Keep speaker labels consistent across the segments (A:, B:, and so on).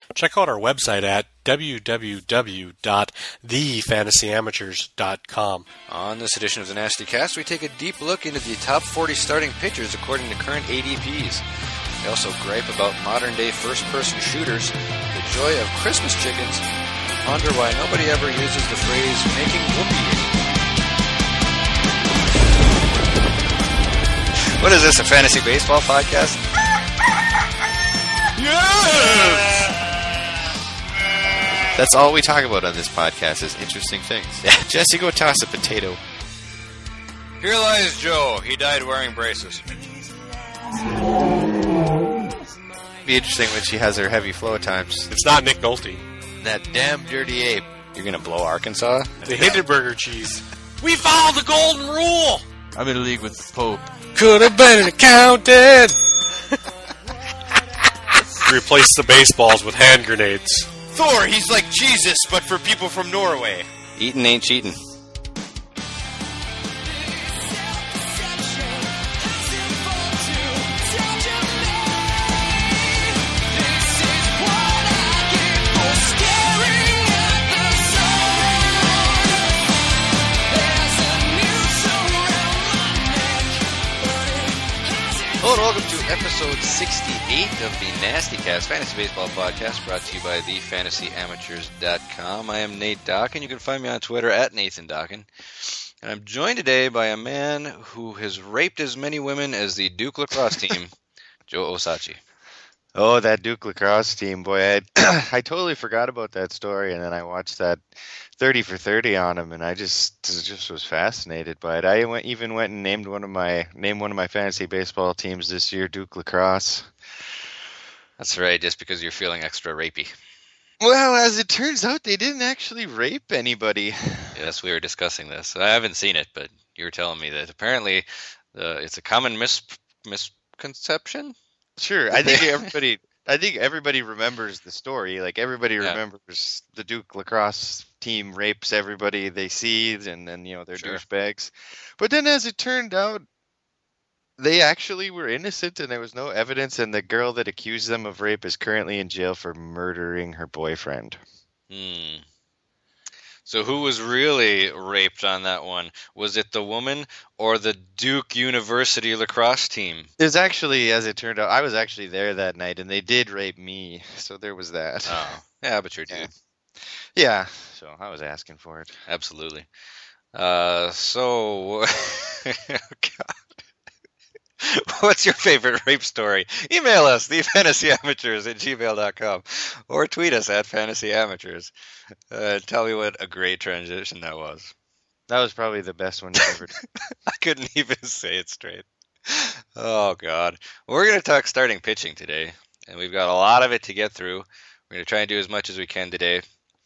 A: Check out our website at www.thefantasyamateurs.com.
B: On this edition of the Nasty Cast, we take a deep look into the top 40 starting pitchers according to current ADPs. We also gripe about modern-day first-person shooters, the joy of Christmas chickens, and ponder why nobody ever uses the phrase making whoopee anymore. What is this, a fantasy baseball podcast?
A: Yes!
C: That's all we talk about on this podcast is interesting things.
B: Yeah.
C: Jesse, go toss a potato.
B: Here lies Joe. He died wearing braces.
C: Be interesting when she has her heavy flow times.
A: It's not Nick Nolte.
C: That damn dirty ape.
B: You're going to blow Arkansas?
A: The Hindenburger cheese. We followed the golden rule!
C: I'm in a league with the Pope.
A: Could have been an accountant! Replace the baseballs with hand grenades.
C: Thor, he's like Jesus, but for people from Norway.
B: Eating ain't cheating. Hello and welcome to episode 68 of the Nasty Cast Fantasy Baseball Podcast, brought to you by thefantasyamateurs.com. I am Nate Dockin. You can find me on Twitter at Nathan Dockin. And I'm joined today by a man who has raped as many women as the Duke lacrosse team, Joe Osachi.
C: Oh, that Duke lacrosse team, boy. I totally forgot about that story, and then I watched that 30 for 30 on him, and I just was fascinated by it. I even went and named one of my fantasy baseball teams this year, Duke lacrosse.
B: That's right, just because you're feeling extra rapey.
C: Well, as it turns out, they didn't actually rape anybody.
B: Yes, we were discussing this. I haven't seen it, but you were telling me that apparently it's a common misconception.
C: Sure, I think everybody remembers the story. Like everybody remembers the Duke lacrosse team rapes everybody they see, and then they're douchebags. But then, as it turned out, they actually were innocent, and there was no evidence. And the girl that accused them of rape is currently in jail for murdering her boyfriend.
B: So who was really raped on that one? Was it the woman or the Duke University lacrosse team?
C: It was actually, as it turned out, I was actually there that night, and they did rape me. So there was that.
B: Oh, yeah, but you're dude.
C: Yeah, so I was asking for it.
B: Absolutely. Oh, God. What's your favorite rape story? Email us, thefantasyamateurs@gmail.com, or tweet us at fantasyamateurs. Tell me what a great transition that was.
C: That was probably the best one you ever did.
B: I couldn't even say it straight. Oh, God. Well, we're going to talk starting pitching today, and we've got a lot of it to get through. We're going to try and do as much as we can today.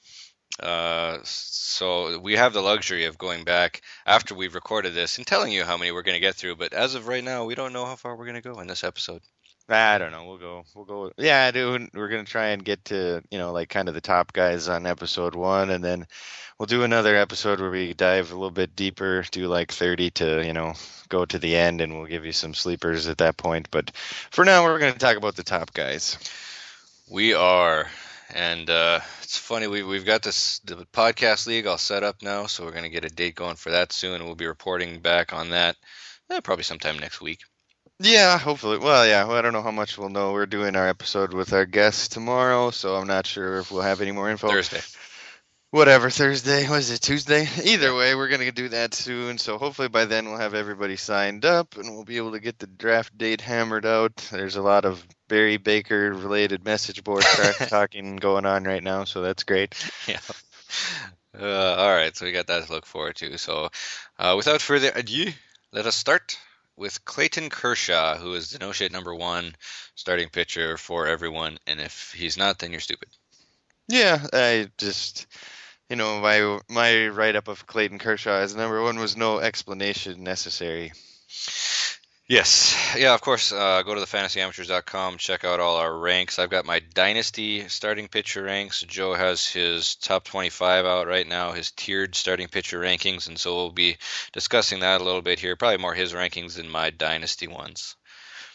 B: So we have the luxury of going back after we've recorded this and telling you how many we're going to get through. But as of right now, we don't know how far we're going to go in this episode.
C: I don't know. We'll go. Yeah, dude. We're going to try and get to, like kind of the top guys on episode 1. And then we'll do another episode where we dive a little bit deeper, do like 30 to, go to the end. And we'll give you some sleepers at that point. But for now, we're going to talk about the top guys.
B: We are. And it's funny, we've got the podcast league all set up now, so we're going to get a date going for that soon, and we'll be reporting back on that probably sometime next week.
C: Yeah, hopefully. Well, yeah, I don't know how much we'll know. We're doing our episode with our guests tomorrow, so I'm not sure if we'll have any more info.
B: Thursday.
C: Whatever, Thursday. Was it Tuesday? Either way, we're going to do that soon, so hopefully by then we'll have everybody signed up, and we'll be able to get the draft date hammered out. There's a lot of Barry Baker-related message board talking going on right now, so that's great.
B: Yeah. All right, so we got that to look forward to. So without further ado, let us start with Clayton Kershaw, who is the no shit number 1 starting pitcher for everyone, and if he's not, then you're stupid.
C: Yeah, I just... my write-up of Clayton Kershaw as number 1 was no explanation necessary.
B: Yes. Yeah, of course. Go to thefantasyamateurs.com. Check out all our ranks. I've got my Dynasty starting pitcher ranks. Joe has his top 25 out right now, his tiered starting pitcher rankings, and so we'll be discussing that a little bit here. Probably more his rankings than my Dynasty ones.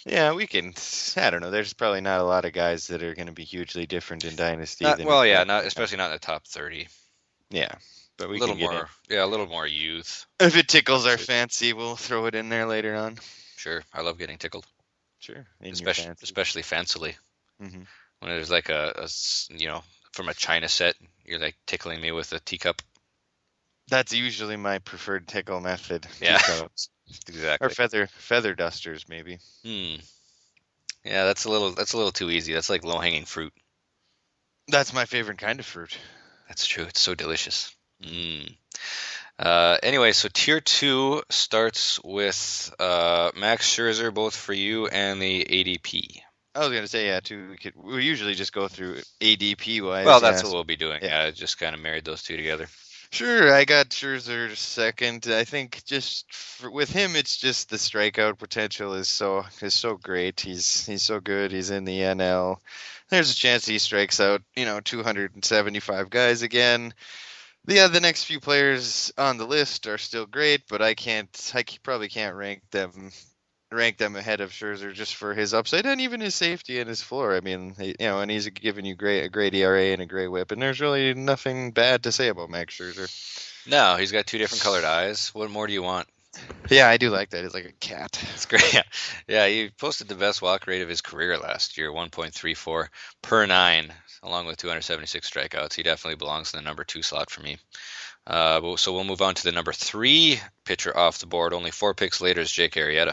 C: Yeah, we can. I don't know. There's probably not a lot of guys that are going to be hugely different in Dynasty than.
B: Well, yeah, not especially not in the top 30.
C: Yeah, but
B: A
C: we
B: little
C: can get
B: more, yeah, a little more youth.
C: If it tickles our fancy, we'll throw it in there later on.
B: Sure, I love getting tickled.
C: Sure,
B: especially fancily.
C: Mm-hmm.
B: When there's like a from a China set, you're like tickling me with a teacup.
C: That's usually my preferred tickle method.
B: Yeah, exactly.
C: Or feather dusters, maybe.
B: Yeah, that's a little too easy. That's like low hanging fruit.
C: That's my favorite kind of fruit.
B: That's true. It's so delicious. Anyway, so tier 2 starts with Max Scherzer, both for you and the ADP.
C: I was gonna say, yeah, too. We usually just go through ADP wise.
B: Well, that's what we'll be doing. Yeah, just kind of married those two together.
C: Sure, I got Scherzer second. I think with him, it's just the strikeout potential is so great. He's so good. He's in the NL. There's a chance he strikes out 275 guys again. Yeah, the next few players on the list are still great, but I probably can't rank them ahead of Scherzer just for his upside and even his safety and his floor. I mean, and he's giving you a great ERA and a great WHIP, and there's really nothing bad to say about Max Scherzer.
B: No, he's got two different colored eyes. What more do you want?
C: Yeah, I do like that. He's like a cat.
B: It's great. Yeah, he posted the best walk rate of his career last year, 1.34 per 9, along with 276 strikeouts. He definitely belongs in the number 2 slot for me. So we'll move on to the number 3 pitcher off the board. Only 4 picks later is Jake Arrieta.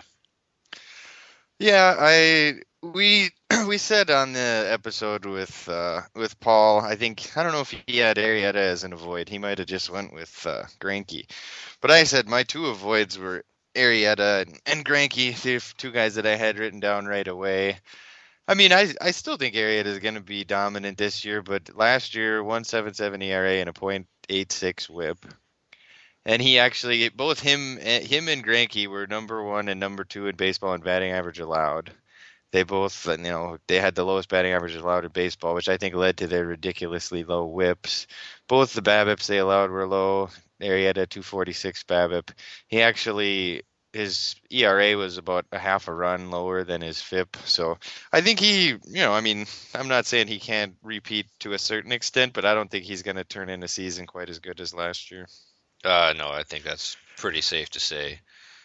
C: Yeah, we said on the episode with Paul, I don't know if he had Arrieta as an avoid. He might have just went with Greinke. But I said my 2 avoids were Arrieta and Greinke, the 2 guys that I had written down right away. I mean, I still think Arrieta is going to be dominant this year, but last year 1.77 ERA and a .86 WHIP. And he actually, both him and Greinke were number 1 and number 2 in baseball in batting average allowed. They both, they had the lowest batting average allowed in baseball, which I think led to their ridiculously low WHIPs. Both the BABIPs they allowed were low. Arrieta 2.46 BABIP. He actually, his ERA was about a half a run lower than his FIP. So I think I'm not saying he can't repeat to a certain extent, but I don't think he's going to turn in a season quite as good as last year.
B: No, I think that's pretty safe to say.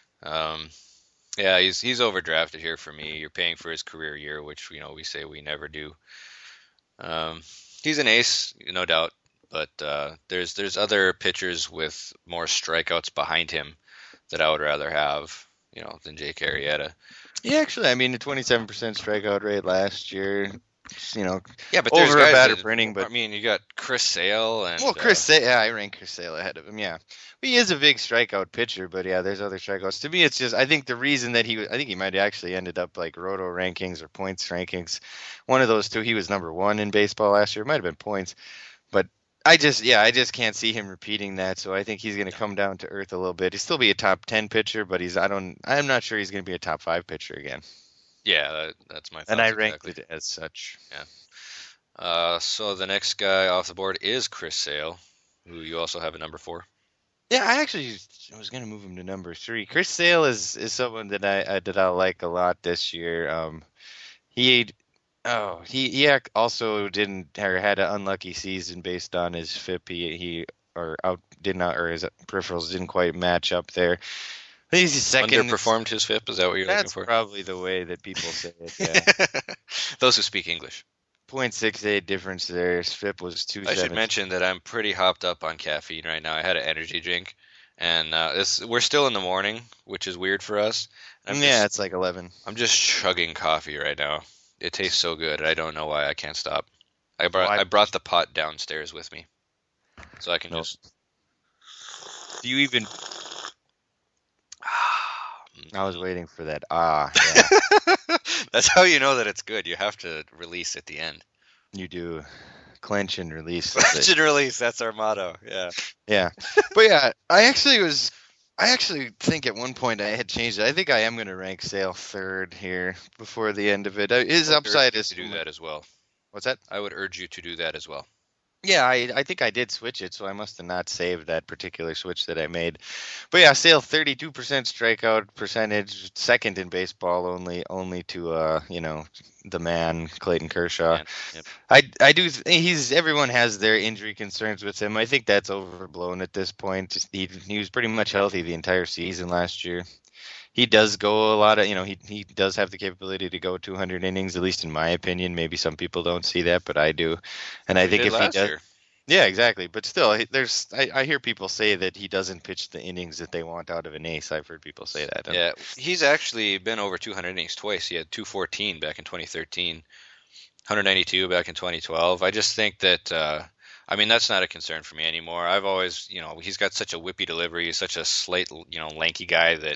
B: Yeah, he's overdrafted here for me. You're paying for his career year, which we say we never do. He's an ace, no doubt, but there's other pitchers with more strikeouts behind him that I would rather have, than Jake Arrieta.
C: Yeah, actually, I mean, the 27% strikeout rate last year.
B: Yeah, but there's
C: over
B: guys
C: a batter printing. But
B: I mean, you got Chris Sale and
C: Chris Sale. Yeah, I rank Chris Sale ahead of him. Yeah, he is a big strikeout pitcher, but yeah, there's other strikeouts. To me, it's just I think the reason that I think he might have actually ended up like Roto rankings or points rankings. One of those two. He was number 1 in baseball last year. It might have been points, but I just can't see him repeating that. So I think he's going to come down to earth a little bit. He'll still be a top 10 pitcher, but I'm not sure he's going to be a top 5 pitcher again.
B: Yeah, that's my thoughts.
C: And I ranked it as such.
B: Yeah. So the next guy off the board is Chris Sale, who you also have at number 4.
C: Yeah, I was going to move him to number 3. Chris Sale is someone that I like a lot this year. He also had an unlucky season based on his FIP. His peripherals didn't quite match up there. He's second.
B: Underperformed his FIP. Is that what you're looking for?
C: That's probably the way that people say it. Yeah.
B: Those who speak English.
C: 0.68 difference there. His FIP was 2.7.
B: I should mention that I'm pretty hopped up on caffeine right now. I had an energy drink, and we're still in the morning, which is weird for us.
C: It's like 11.
B: I'm just chugging coffee right now. It tastes so good. I don't know why I can't stop. I brought the pot downstairs with me, so I can just.
C: Do you even? I was waiting for that. Yeah.
B: That's how you know that it's good. You have to release at the end.
C: You do. Clench and release.
B: Clench and release. That's our motto. Yeah.
C: Yeah. But yeah, I actually think at one point I had changed it. I think I am going to rank Sale 3rd here before the end of it. His upside is
B: to do that as well.
C: What's that?
B: I would urge you to do that as well.
C: Yeah, I think I did switch it, so I must have not saved that particular switch that I made. But yeah, Sale 32% strikeout percentage, second in baseball, only to the man Clayton Kershaw.
B: Man, yep.
C: I do he's everyone has their injury concerns with him. I think that's overblown at this point. He was pretty much healthy the entire season last year. He does go a lot of, he does have the capability to go 200 innings, at least in my opinion. Maybe some people don't see that, but I do. And I
B: We
C: think
B: did
C: if he
B: last
C: does,
B: year.
C: yeah, exactly. But still, I hear people say that he doesn't pitch the innings that they want out of an ace. I've heard people say that.
B: Yeah, he's actually been over 200 innings twice. He had 214 back in 2013, 192 back in 2012. I just think that, I mean, that's not a concern for me anymore. I've always, he's got such a whippy delivery. He's such a slight, lanky guy that,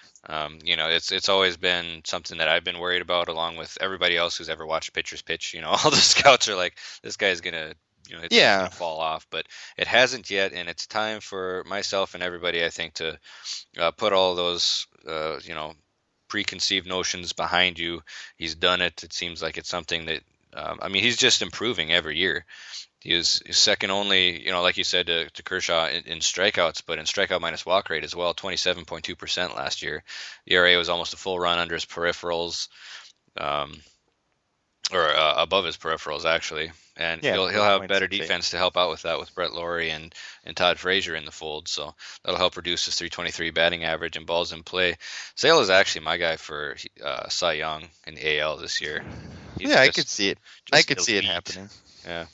B: it's always been something that I've been worried about, along with everybody else who's ever watched pitchers pitch. All the scouts are like, this guy's gonna, it's
C: Yeah,
B: gonna fall off, but it hasn't yet, and it's time for myself and everybody, I think, to put all those, preconceived notions behind you. He's done it. It seems like it's something that, I mean, he's just improving every year. He's second only, like you said, to Kershaw in strikeouts, but in strikeout minus walk rate as well, 27.2% last year. The ERA was almost a full run under his peripherals, um, or above his peripherals actually. And
C: yeah,
B: he'll have better
C: 4.68.
B: defense to help out with that with Brett Lawrie and Todd Frazier in the fold. So that'll help reduce his 323 batting average and balls in play. Sale is actually my guy for Cy Young in the AL this year.
C: Yeah, I could see it. I could see it happening.
B: Yeah.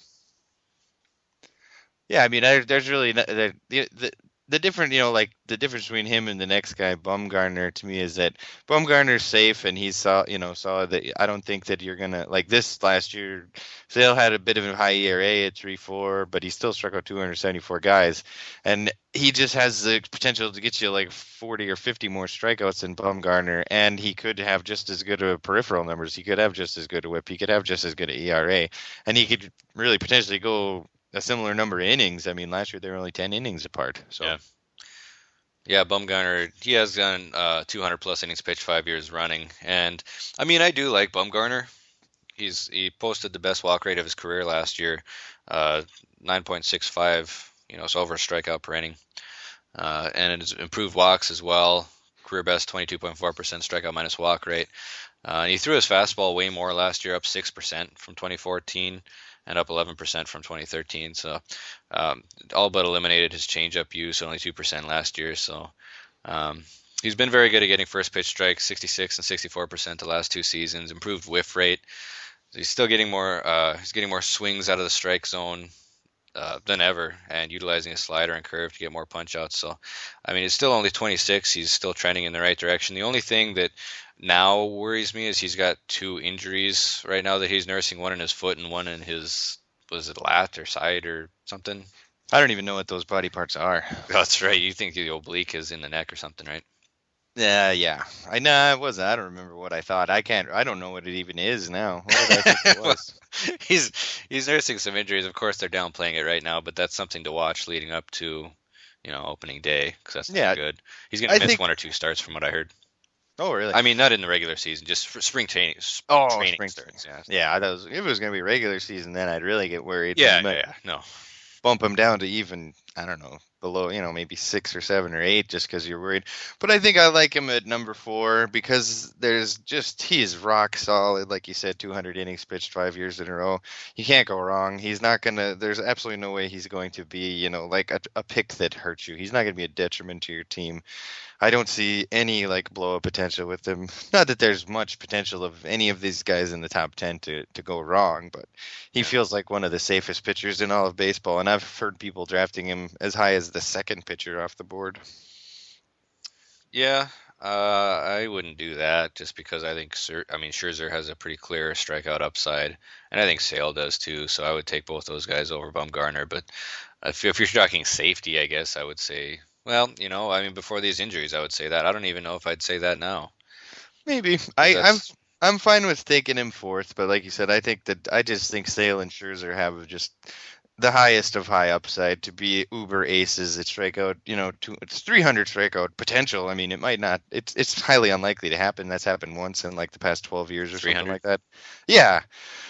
C: Yeah, I mean, there's really the different, like the difference between him and the next guy, Bumgarner, to me is that Bumgarner's safe and he saw that. I don't think that you're gonna like this last year. Sale had a bit of a high ERA at 3.4, but he still struck out 274 guys, and he just has the potential to get you like 40 or 50 more strikeouts than Bumgarner, and he could have just as good of peripheral numbers. He could have just as good a WHIP. He could have just as good a ERA, and he could really potentially go a similar number of innings. I mean, last year they were only 10 innings apart. So
B: yeah, Bumgarner, he has done 200 plus innings pitched 5 years running, and I mean, I do like Bumgarner. He posted the best walk rate of his career last year, 9.65. So over a strikeout per inning, and it's improved walks as well. Career best 22.4% strikeout minus walk rate. And he threw his fastball way more last year, up 6% from 2014 and up 11% from 2013. So all but eliminated his changeup use, only 2% last year. So he's been very good at getting first pitch strikes, 66 and 64% the last 2 seasons. Improved whiff rate. He's still getting more. He's getting more swings out of the strike zone than ever, and utilizing a slider and curve to get more punch outs. So, I mean, it's still only 26. He's still trending in the right direction. The only thing that now worries me is he's got 2 injuries right now that he's nursing, one in his foot and one in his, was it lat or side or something?
C: I don't even know what those body parts are.
B: That's right. You think the oblique is in the neck or something, right?
C: Yeah. I know it was. I don't remember what I thought. I don't know what it even is now. What did I think it was?
B: he's nursing some injuries. Of course, they're downplaying it right now, but that's something to watch leading up to, opening day, because that's not good. He's going to miss 1 or 2 starts from what I heard.
C: Oh, really?
B: I mean, not in the regular season, just for spring training.
C: Spring
B: starts.
C: Yeah. If it was going to be regular season, then I'd really get worried.
B: Yeah. No.
C: Bump him down to even, I don't know, below, maybe 6 or 7 or 8, just because you're worried. But I think I like him at number 4 because he is rock solid. Like you said, 200 innings pitched 5 years in a row. You can't go wrong. He's not going to, there's absolutely no way he's going to be, like a pick that hurts you. He's not going to be a detriment to your team. I don't see any like blow up potential with him. Not that there's much potential of any of these guys in the top 10 to go wrong, but he feels like one of the safest pitchers in all of baseball. And I've heard people drafting him as high as the second pitcher off the board.
B: Yeah, I wouldn't do that just because I think Scherzer has a pretty clear strikeout upside, and I think Sale does too. So I would take both those guys over Bumgarner. But if you're talking safety, I guess I would say. Well, before these injuries, I would say that. I don't even know if I'd say that now.
C: Maybe. I'm fine with taking him 4th, but like you said, I just think Sale and Scherzer have just the highest of high upside to be uber aces at strikeout. It's 300 strikeout potential. I mean, it might not. It's highly unlikely to happen. That's happened once in like the past 12 years or 300. Something like that. Yeah.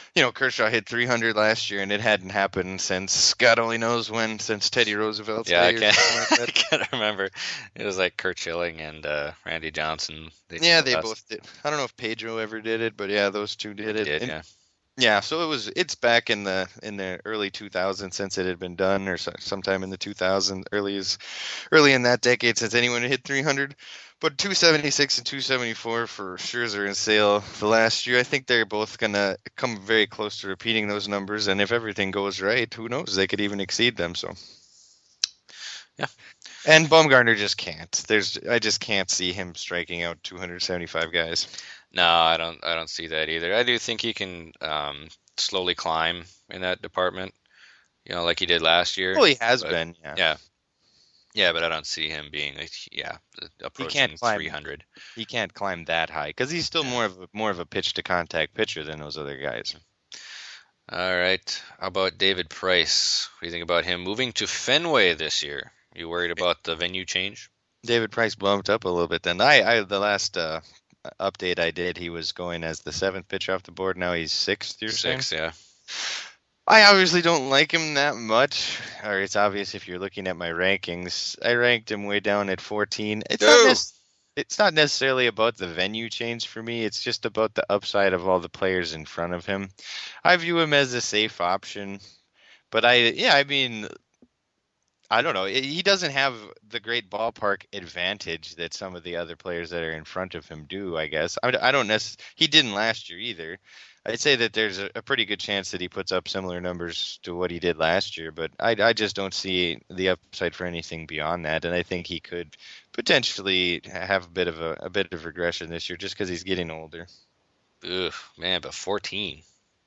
C: Kershaw hit 300 last year, and it hadn't happened since God only knows when, since Teddy Roosevelt's
B: Yeah, I
C: day or
B: can't,
C: something like
B: I
C: that.
B: can't remember. It was like Kurt Schilling and Randy Johnson.
C: Yeah, they both did. I don't know if Pedro ever did it, but yeah, those two did it.
B: did,
C: And
B: yeah.
C: yeah, so it's back in the early 2000s since it had been done, or sometime in the 2000s, early in that decade since anyone had hit 300. But 276 and 274 for Scherzer and Sale the last year, I think they're both gonna come very close to repeating those numbers, and if everything goes right, who knows? They could even exceed them. So.
B: Yeah.
C: And Bumgarner just can't. I just can't see him striking out 275 guys.
B: No, I don't see that either. I do think he can slowly climb in that department, like he did last year.
C: Well, he has been, yeah.
B: Yeah. Yeah, but I don't see him being approaching 300.
C: He can't climb that high because he's still more of a pitch to contact pitcher than those other guys.
B: All right. How about David Price? What do you think about him moving to Fenway this year? You worried about the venue change?
C: David Price bumped up a little bit then. The last update I did, he was going as the 7th pitcher off the board. Now he's 6th. You're saying?
B: 6, yeah.
C: I obviously don't like him that much, or it's obvious if you're looking at my rankings. I ranked him way down at 14. It's not necessarily about the venue change for me. It's just about the upside of all the players in front of him. I view him as a safe option, but I don't know. He doesn't have the great ballpark advantage that some of the other players that are in front of him do, I guess. I don't necessarily. He didn't last year either. I'd say that there's a pretty good chance that he puts up similar numbers to what he did last year, but I just don't see the upside for anything beyond that, and I think he could potentially have a bit of regression this year just because he's getting older.
B: Ugh, man, but 14.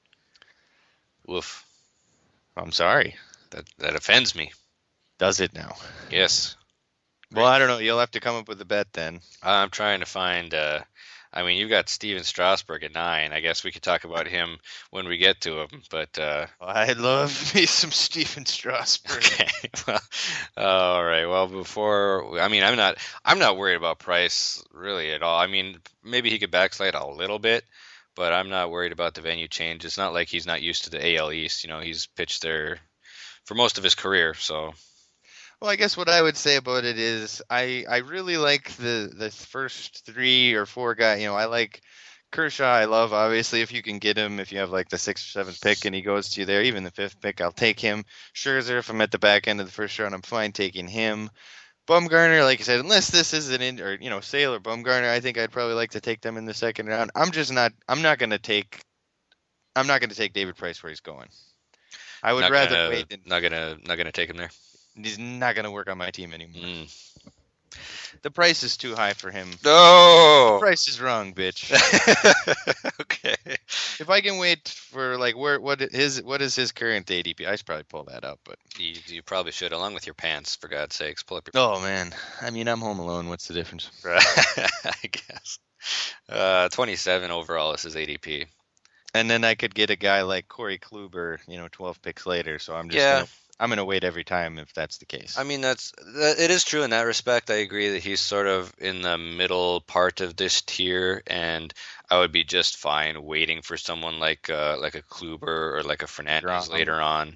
B: Woof.
C: I'm sorry.
B: That offends me.
C: Does it now?
B: Yes.
C: Well, I don't know. You'll have to come up with a bet then.
B: I'm trying to find. You've got Steven Strasburg at 9. I guess we could talk about him when we get to him. But
C: I'd love me some Steven Strasburg.
B: Okay. Well, all right. Well, I'm not worried about Price really at all. I mean, maybe he could backslide a little bit, but I'm not worried about the venue change. It's not like he's not used to the AL East. He's pitched there for most of his career, so.
C: Well, I guess what I would say about it is I really like the first 3 or 4 guys. I like Kershaw. I love, obviously, if you can get him, if you have like the 6th or 7th pick and he goes to you there, even the 5th pick, I'll take him. Scherzer, if I'm at the back end of the first round, I'm fine taking him. Bumgarner, like I said, unless this is Sale or Bumgarner, I think I'd probably like to take them in the 2nd round. I'm not going to take David Price where he's going. I would rather wait.
B: Not gonna take him there.
C: He's not going to work on my team anymore. The price is too high for him.
B: No!
C: The price is wrong, bitch.
B: Okay.
C: If I can wait for what is his current ADP? I should probably pull that up, but
B: you probably should, along with your pants, for God's sakes. Pull up your.
C: Oh man, I'm home alone. What's the difference?
B: I guess. 27 overall is his ADP.
C: And then I could get a guy like Corey Kluber, 12 picks later. So I'm just I'm going to wait every time if that's the case.
B: I mean, it is true in that respect. I agree that he's sort of in the middle part of this tier, and I would be just fine waiting for someone like a Kluber or like a Fernandez later on,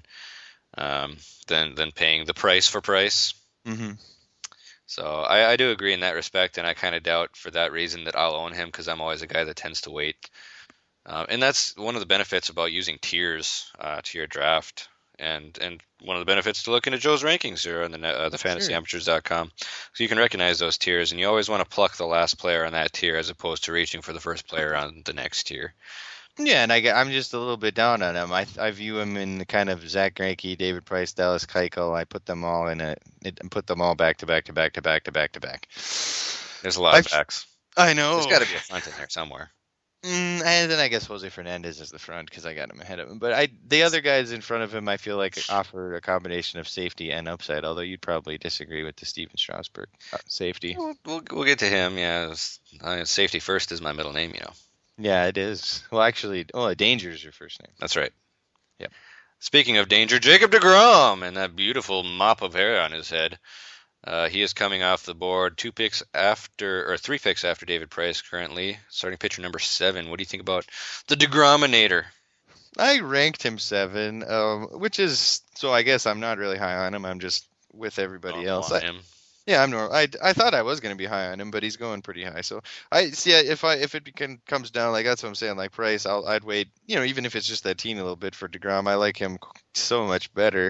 B: than paying the price for Price.
C: Mm-hmm.
B: So I do agree in that respect, and I kind of doubt for that reason that I'll own him because I'm always a guy that tends to wait. And that's one of the benefits about using tiers to your draft. And one of the benefits to looking at Joe's rankings here on the fantasyamateurs.com. So you can recognize those tiers, and you always want to pluck the last player on that tier as opposed to reaching for the first player on the next tier.
C: Yeah, and I'm just a little bit down on him. I view him in the kind of Zach Greinke, David Price, Dallas Keuchel. I put them all back to back to back to back to back to back.
B: There's a lot of backs.
C: I know.
B: There's got to be a front in there somewhere.
C: And then I guess Jose Fernandez is the front because I got him ahead of him. But the other guys in front of him, I feel like offer a combination of safety and upside. Although you'd probably disagree with the Steven Strasburg safety.
B: We'll get to him. Yeah, safety first is my middle name.
C: Yeah, it is. Well, actually, Danger is your first name.
B: That's right.
C: Yep.
B: Speaking of Danger, Jacob deGrom and that beautiful mop of hair on his head. He is coming off the board 3 picks after David Price currently, starting pitcher number 7. What do you think about the DeGrominator?
C: I ranked him 7, which is so. I guess I'm not really high on him. I'm just with everybody
B: Normal
C: else.
B: on him.
C: Yeah, I'm normal. I thought I was going to be high on him, but he's going pretty high. So I see if it comes down, like that's what I'm saying, like price, I'd wait. Even if it's just that teeny little bit for DeGrom, I like him so much better.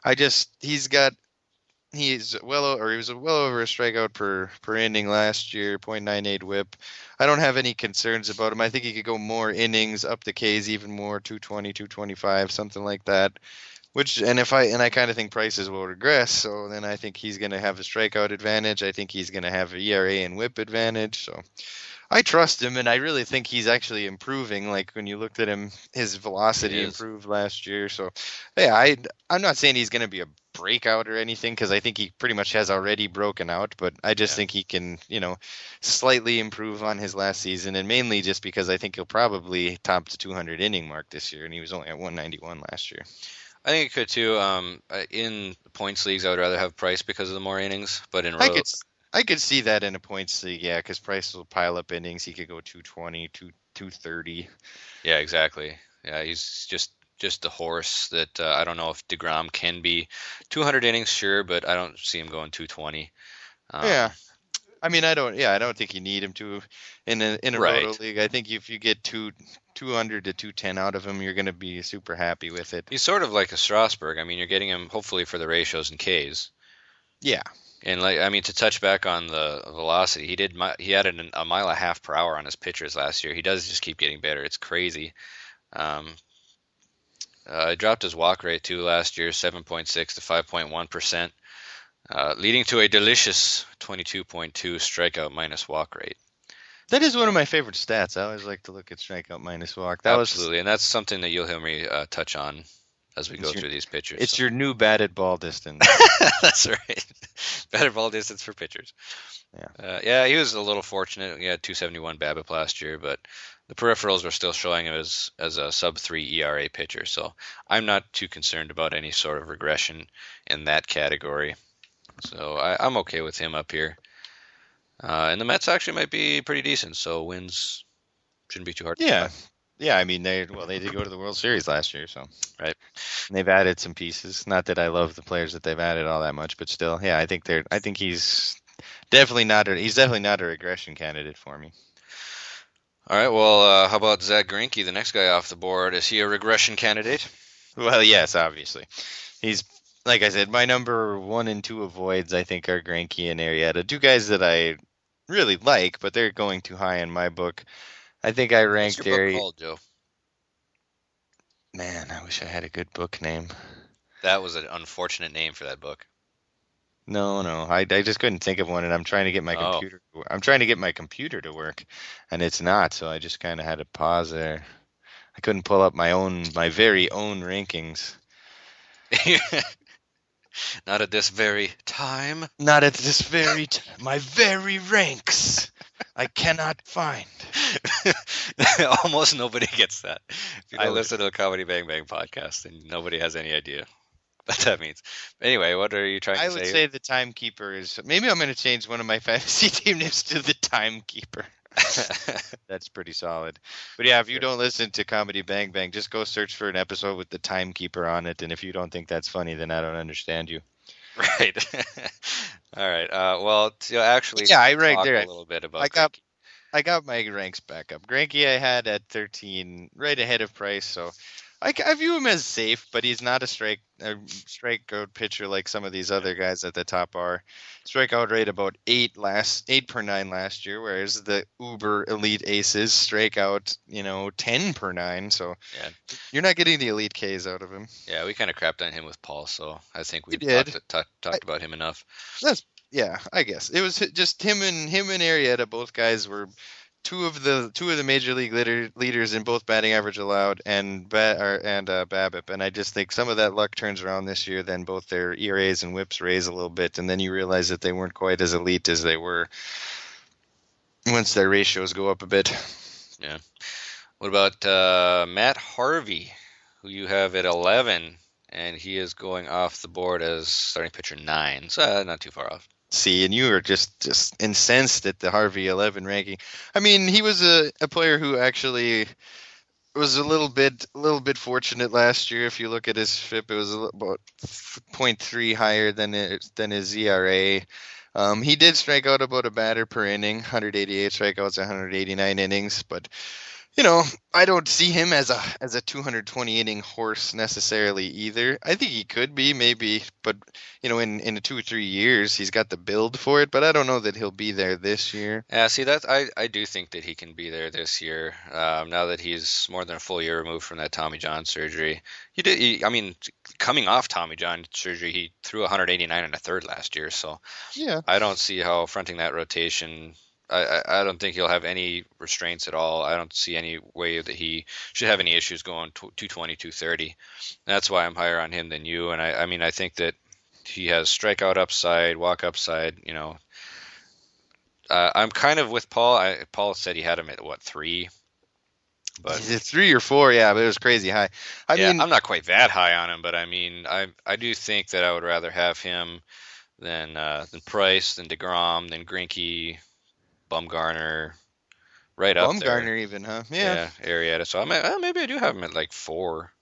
C: He was well over a strikeout per inning last year, .98 WHIP. I don't have any concerns about him. I think he could go more innings, up the Ks even more, 220, 225, something like that. I kind of think prices will regress, so then I think he's going to have a strikeout advantage. I think he's going to have an ERA and WHIP advantage. So I trust him, and I really think he's actually improving. Like when you looked at him, his velocity improved last year. So yeah, I'm not saying he's going to be a breakout or anything, because I think he pretty much has already broken out. But I just think he can, slightly improve on his last season, and mainly just because I think he'll probably top the 200 inning mark this year, and he was only at 191 last year.
B: I think it could too. In points leagues, I would rather have Price because of the more innings, but in
C: I could see that in a points league, yeah, because Price will pile up innings. He could go 220, 230.
B: Yeah, exactly. Yeah, he's just a horse that I don't know if DeGrom can be 200 innings, sure, but I don't see him going 220.
C: Yeah. I mean, I don't think you need him to in a roto league. I think if you get 200 to 210 out of him, you're going to be super happy with it.
B: He's sort of like a Strasburg. I mean, you're getting him hopefully for the ratios and Ks.
C: Yeah.
B: And to touch back on the velocity, he added a mile and a half per hour on his pitchers last year. He does just keep getting better. It's crazy. He dropped his walk rate too last year, 7.6 to 5.1%. Leading to a delicious 22.2 strikeout minus walk rate.
C: That is one of my favorite stats. I always like to look at strikeout minus walk.
B: Absolutely, and that's something that you'll hear me touch on as we go through these pitchers.
C: It's your new batted ball distance.
B: That's right. Batted ball distance for pitchers. Yeah. He was a little fortunate. He had 271 BABIP last year, but the peripherals were still showing him as a sub-3 ERA pitcher. So I'm not too concerned about any sort of regression in that category. So I'm okay with him up here. And the Mets actually might be pretty decent, so wins shouldn't be too hard.
C: Yeah. I mean, they did go to the World Series last year, so right. And they've added some pieces. Not that I love the players that they've added all that much, but still, yeah, I think he's definitely not a regression candidate for me.
B: All right. Well, how about Zach Greinke, the next guy off the board? Is he a regression candidate?
C: Well, yes, obviously. He's, like I said, my number 1 and 2 avoids, I think, are Greinke and Arrieta. 2 guys that I really like, but they're going too high in my book. I think I ranked
B: What's your book called, Joe?
C: Man, I wish I had a good book name.
B: That was an unfortunate name for that book.
C: No, I just couldn't think of one, and I'm trying to get my computer. I'm trying to get my computer to work, and it's not. So I just kind of had to pause there. I couldn't pull up my very own rankings.
B: Not at this very time.
C: Not at this very time. My very ranks. I cannot find.
B: Almost nobody gets that. If you don't listen to the Comedy Bang Bang podcast, and nobody has any idea what that means. Anyway, what are you trying to say?
C: I would say the timekeeper is. Maybe I'm going to change one of my fantasy team names to the timekeeper. That's pretty solid. But yeah, if you don't listen to Comedy Bang Bang, just go search for an episode with the timekeeper on it. And if you don't think that's funny, then I don't understand you.
B: Right. All right. Well, to actually
C: I ranked there
B: a little bit about
C: I got my ranks back up. Greinke I had at 13, right ahead of Price. So I view him as safe, but he's not a strikeout pitcher like some of these other guys at the top are. Strikeout rate about 8 per 9 last year, whereas the uber elite aces strike out 10 per 9. So you're not getting the elite Ks out of him.
B: Yeah, we kind of crapped on him with Paul, so I think we talked about him enough.
C: I guess it was just him and Arrieta. Both guys were two of the major league leaders in both batting average allowed and BABIP, and I just think some of that luck turns around this year. Then both their ERAs and WHIPs raise a little bit, and then you realize that they weren't quite as elite as they were once their ratios go up a bit.
B: Yeah. What about Matt Harvey, who you have at 11, and he is going off the board as starting pitcher 9, so not too far off.
C: See, and you were just incensed at the Harvey 11 ranking. I mean, he was a player who actually was a little bit fortunate last year. If you look at his FIP, it was about 0.3 higher than his ERA. He did strike out about a batter per inning, 188 strikeouts, 189 innings, but I don't see him as a 220 inning horse necessarily either. I think he could be maybe, but in 2 or 3 years he's got the build for it. But I don't know that he'll be there this year.
B: Yeah, see that I do think that he can be there this year. Now that he's more than a full year removed from that Tommy John surgery, I mean, coming off Tommy John surgery, he threw 189 and a third last year. So
C: Yeah,
B: I don't see how fronting that rotation. I don't think he'll have any restraints at all. I don't see any way that he should have any issues going 220, 230. That's why I'm higher on him than you. And I mean, I think that he has strikeout upside, walk upside. I'm kind of with Paul. Paul said he had him at what, 3? But
C: 3 or 4, yeah, but it was crazy high. I mean,
B: I'm not quite that high on him, but I mean, I do think that I would rather have him than Price, than DeGrom, than Greinke, Bumgarner, right up there.
C: Bumgarner even, huh? Yeah.
B: Arrieta. So maybe I do have him at like 4.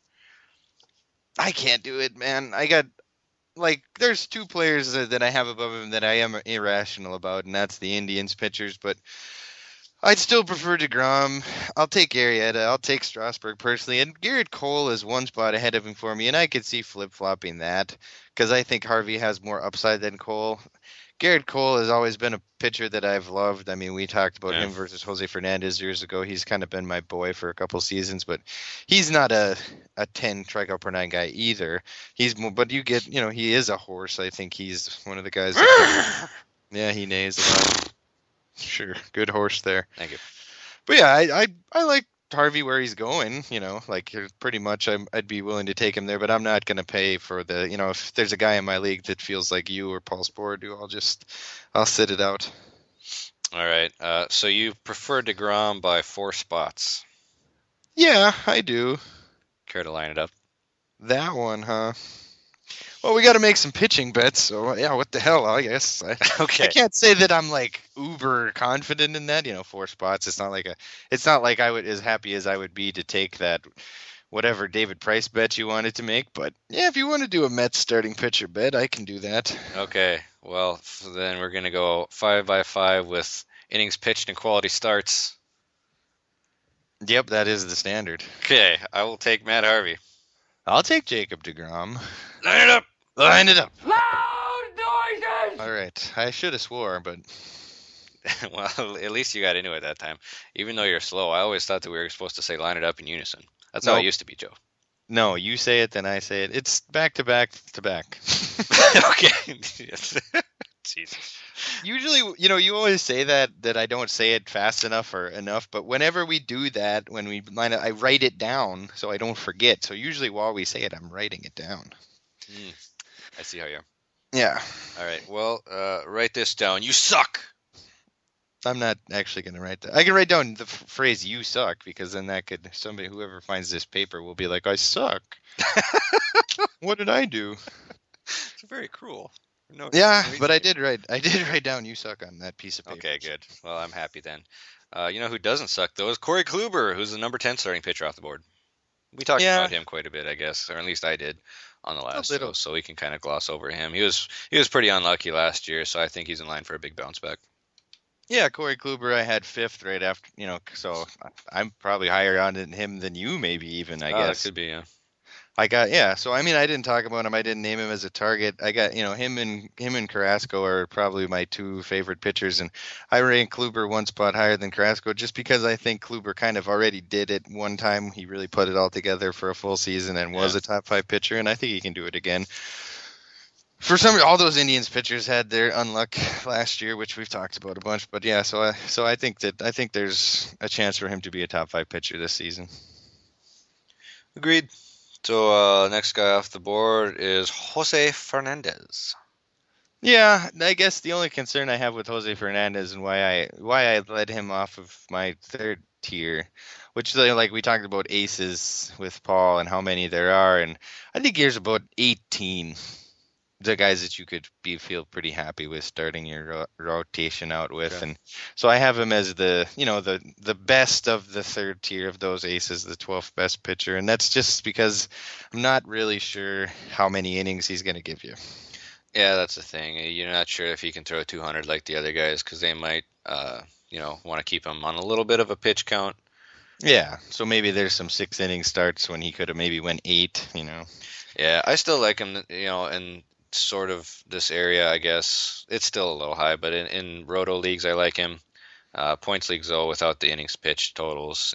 C: I can't do it, man. I got there's 2 players that I have above him that I am irrational about, and that's the Indians pitchers. But I'd still prefer DeGrom. I'll take Arrieta. I'll take Strasburg personally, and Garrett Cole is 1 spot ahead of him for me, and I could see flip-flopping that because I think Harvey has more upside than Cole. Garrett Cole has always been a pitcher that I've loved. I mean, we talked about him versus Jose Fernandez years ago. He's kind of been my boy for a couple seasons, but he's not a 10 strikeout per 9 guy either. But you get, he is a horse. I think he's one of the guys. Yeah, he neighs a lot. Sure, good horse there.
B: Thank you.
C: But yeah, I like Harvey where he's going, pretty much I'd be willing to take him there, but I'm not going to pay for the, if there's a guy in my league that feels like you or Paul Sporer do, I'll sit it out.
B: All right. So you prefer DeGrom by 4 spots.
C: Yeah, I do.
B: Care to line it up?
C: That one, huh? Well, we got to make some pitching bets, so yeah, what the hell, I guess.
B: Okay.
C: I can't say that I'm uber confident in that, 4 spots. It's not like I would as happy as I would be to take that whatever David Price bet you wanted to make, but yeah, if you want to do a Mets starting pitcher bet, I can do that.
B: Okay. Well, then we're going to go 5 by 5 with innings pitched and quality starts.
C: Yep, that is the standard.
B: Okay, I will take Matt Harvey.
C: I'll take Jacob DeGrom.
B: Line it up.
C: Line it up.
A: Loud noises!
C: All right. I should have swore, but
B: Well, at least you got into it that time. Even though you're slow, I always thought that we were supposed to say line it up in unison. That's how it used to be, Joe.
C: No, you say it, then I say it. It's back to back to back.
B: Okay. Jesus.
C: Usually, you always say that I don't say it fast enough or enough, but whenever we do that, when we line it, I write it down so I don't forget. So usually while we say it, I'm writing it down.
B: I see how you are.
C: Yeah.
B: All right. Well, write this down. You suck.
C: I'm not actually going to write that. I can write down the phrase "you suck" because then whoever finds this paper will be like, "I suck." What did I do?
B: It's very cruel. No,
C: yeah, but I did write down "you suck" on that piece of paper.
B: Okay, good. Well, I'm happy then. You know who doesn't suck though is Corey Kluber, who's the number 10 starting pitcher off the board. We talked about him quite a bit, I guess, or at least I did on the last show, so we can kind of gloss over him. He was pretty unlucky last year, so I think he's in line for a big bounce back.
C: Yeah, Corey Kluber, I had 5th right after, so I'm probably higher on him than you, maybe even, I guess.
B: That could be, yeah.
C: So I mean, I didn't talk about him. I didn't name him as a target. I got, him and Carrasco are probably my 2 favorite pitchers, and I rank Kluber 1 spot higher than Carrasco just because I think Kluber kind of already did it one time. He really put it all together for a full season and was a top 5 pitcher, and I think he can do it again. For all those Indians pitchers had their unluck last year, which we've talked about a bunch. But yeah, so I think there's a chance for him to be a top 5 pitcher this season.
B: Agreed. So next guy off the board is Jose Fernandez.
C: Yeah, I guess the only concern I have with Jose Fernandez and why I led him off of my 3rd tier, which like we talked about aces with Paul and how many there are, and I think here's about 18. the guys that you could feel pretty happy with starting your rotation out with.
B: Okay.
C: And so I have him as the the best of the third tier of those aces, the 12th best pitcher, and that's just because I'm not really sure how many innings he's going to give you.
B: Yeah, that's the thing. You're not sure if he can throw 200 like the other guys because they might, want to keep him on a little bit of a pitch count.
C: Yeah, so maybe there's some 6 inning starts when he could have maybe went 8.
B: Yeah, I still like him, in sort of this area, I guess. It's still a little high, but in roto leagues, I like him. Points leagues, though, without the innings pitched totals,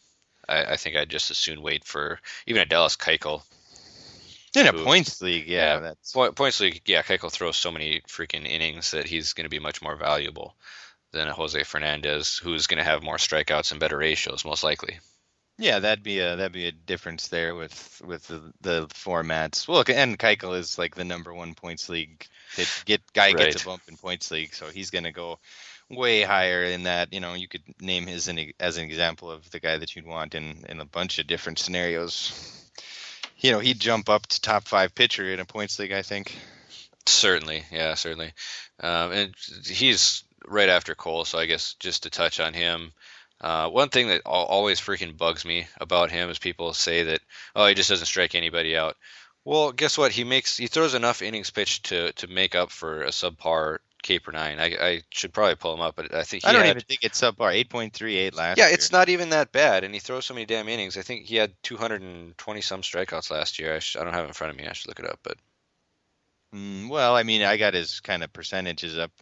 B: I think I'd just as soon wait for even a Dallas Keuchel.
C: In a points league, that's
B: points league. Yeah, Keuchel throws so many freaking innings that he's going to be much more valuable than a Jose Fernandez, who's going to have more strikeouts and better ratios, most likely.
C: Yeah, that'd be a difference there with the formats. Well, and Keuchel is like the number one points league
B: Right.
C: gets a bump in points league, so he's going to go way higher in that. You could name his as an example of the guy that you'd want in a bunch of different scenarios. He'd jump up to top 5 pitcher in a points league, I think.
B: Certainly, yeah, certainly. And he's right after Cole, so I guess just to touch on him. One thing that always freaking bugs me about him is people say that, oh, he just doesn't strike anybody out. Well, guess what? He throws enough innings pitched to make up for a subpar K per 9. I should probably pull him up, but I think
C: I don't even think it's subpar. 8.38 last
B: yeah,
C: year.
B: it's not even that bad, and he throws so many damn innings. I think he had 220 some strikeouts last year. I don't have it in front of me. I should look it up, but.
C: Well, I mean, I got his kind of percentages up.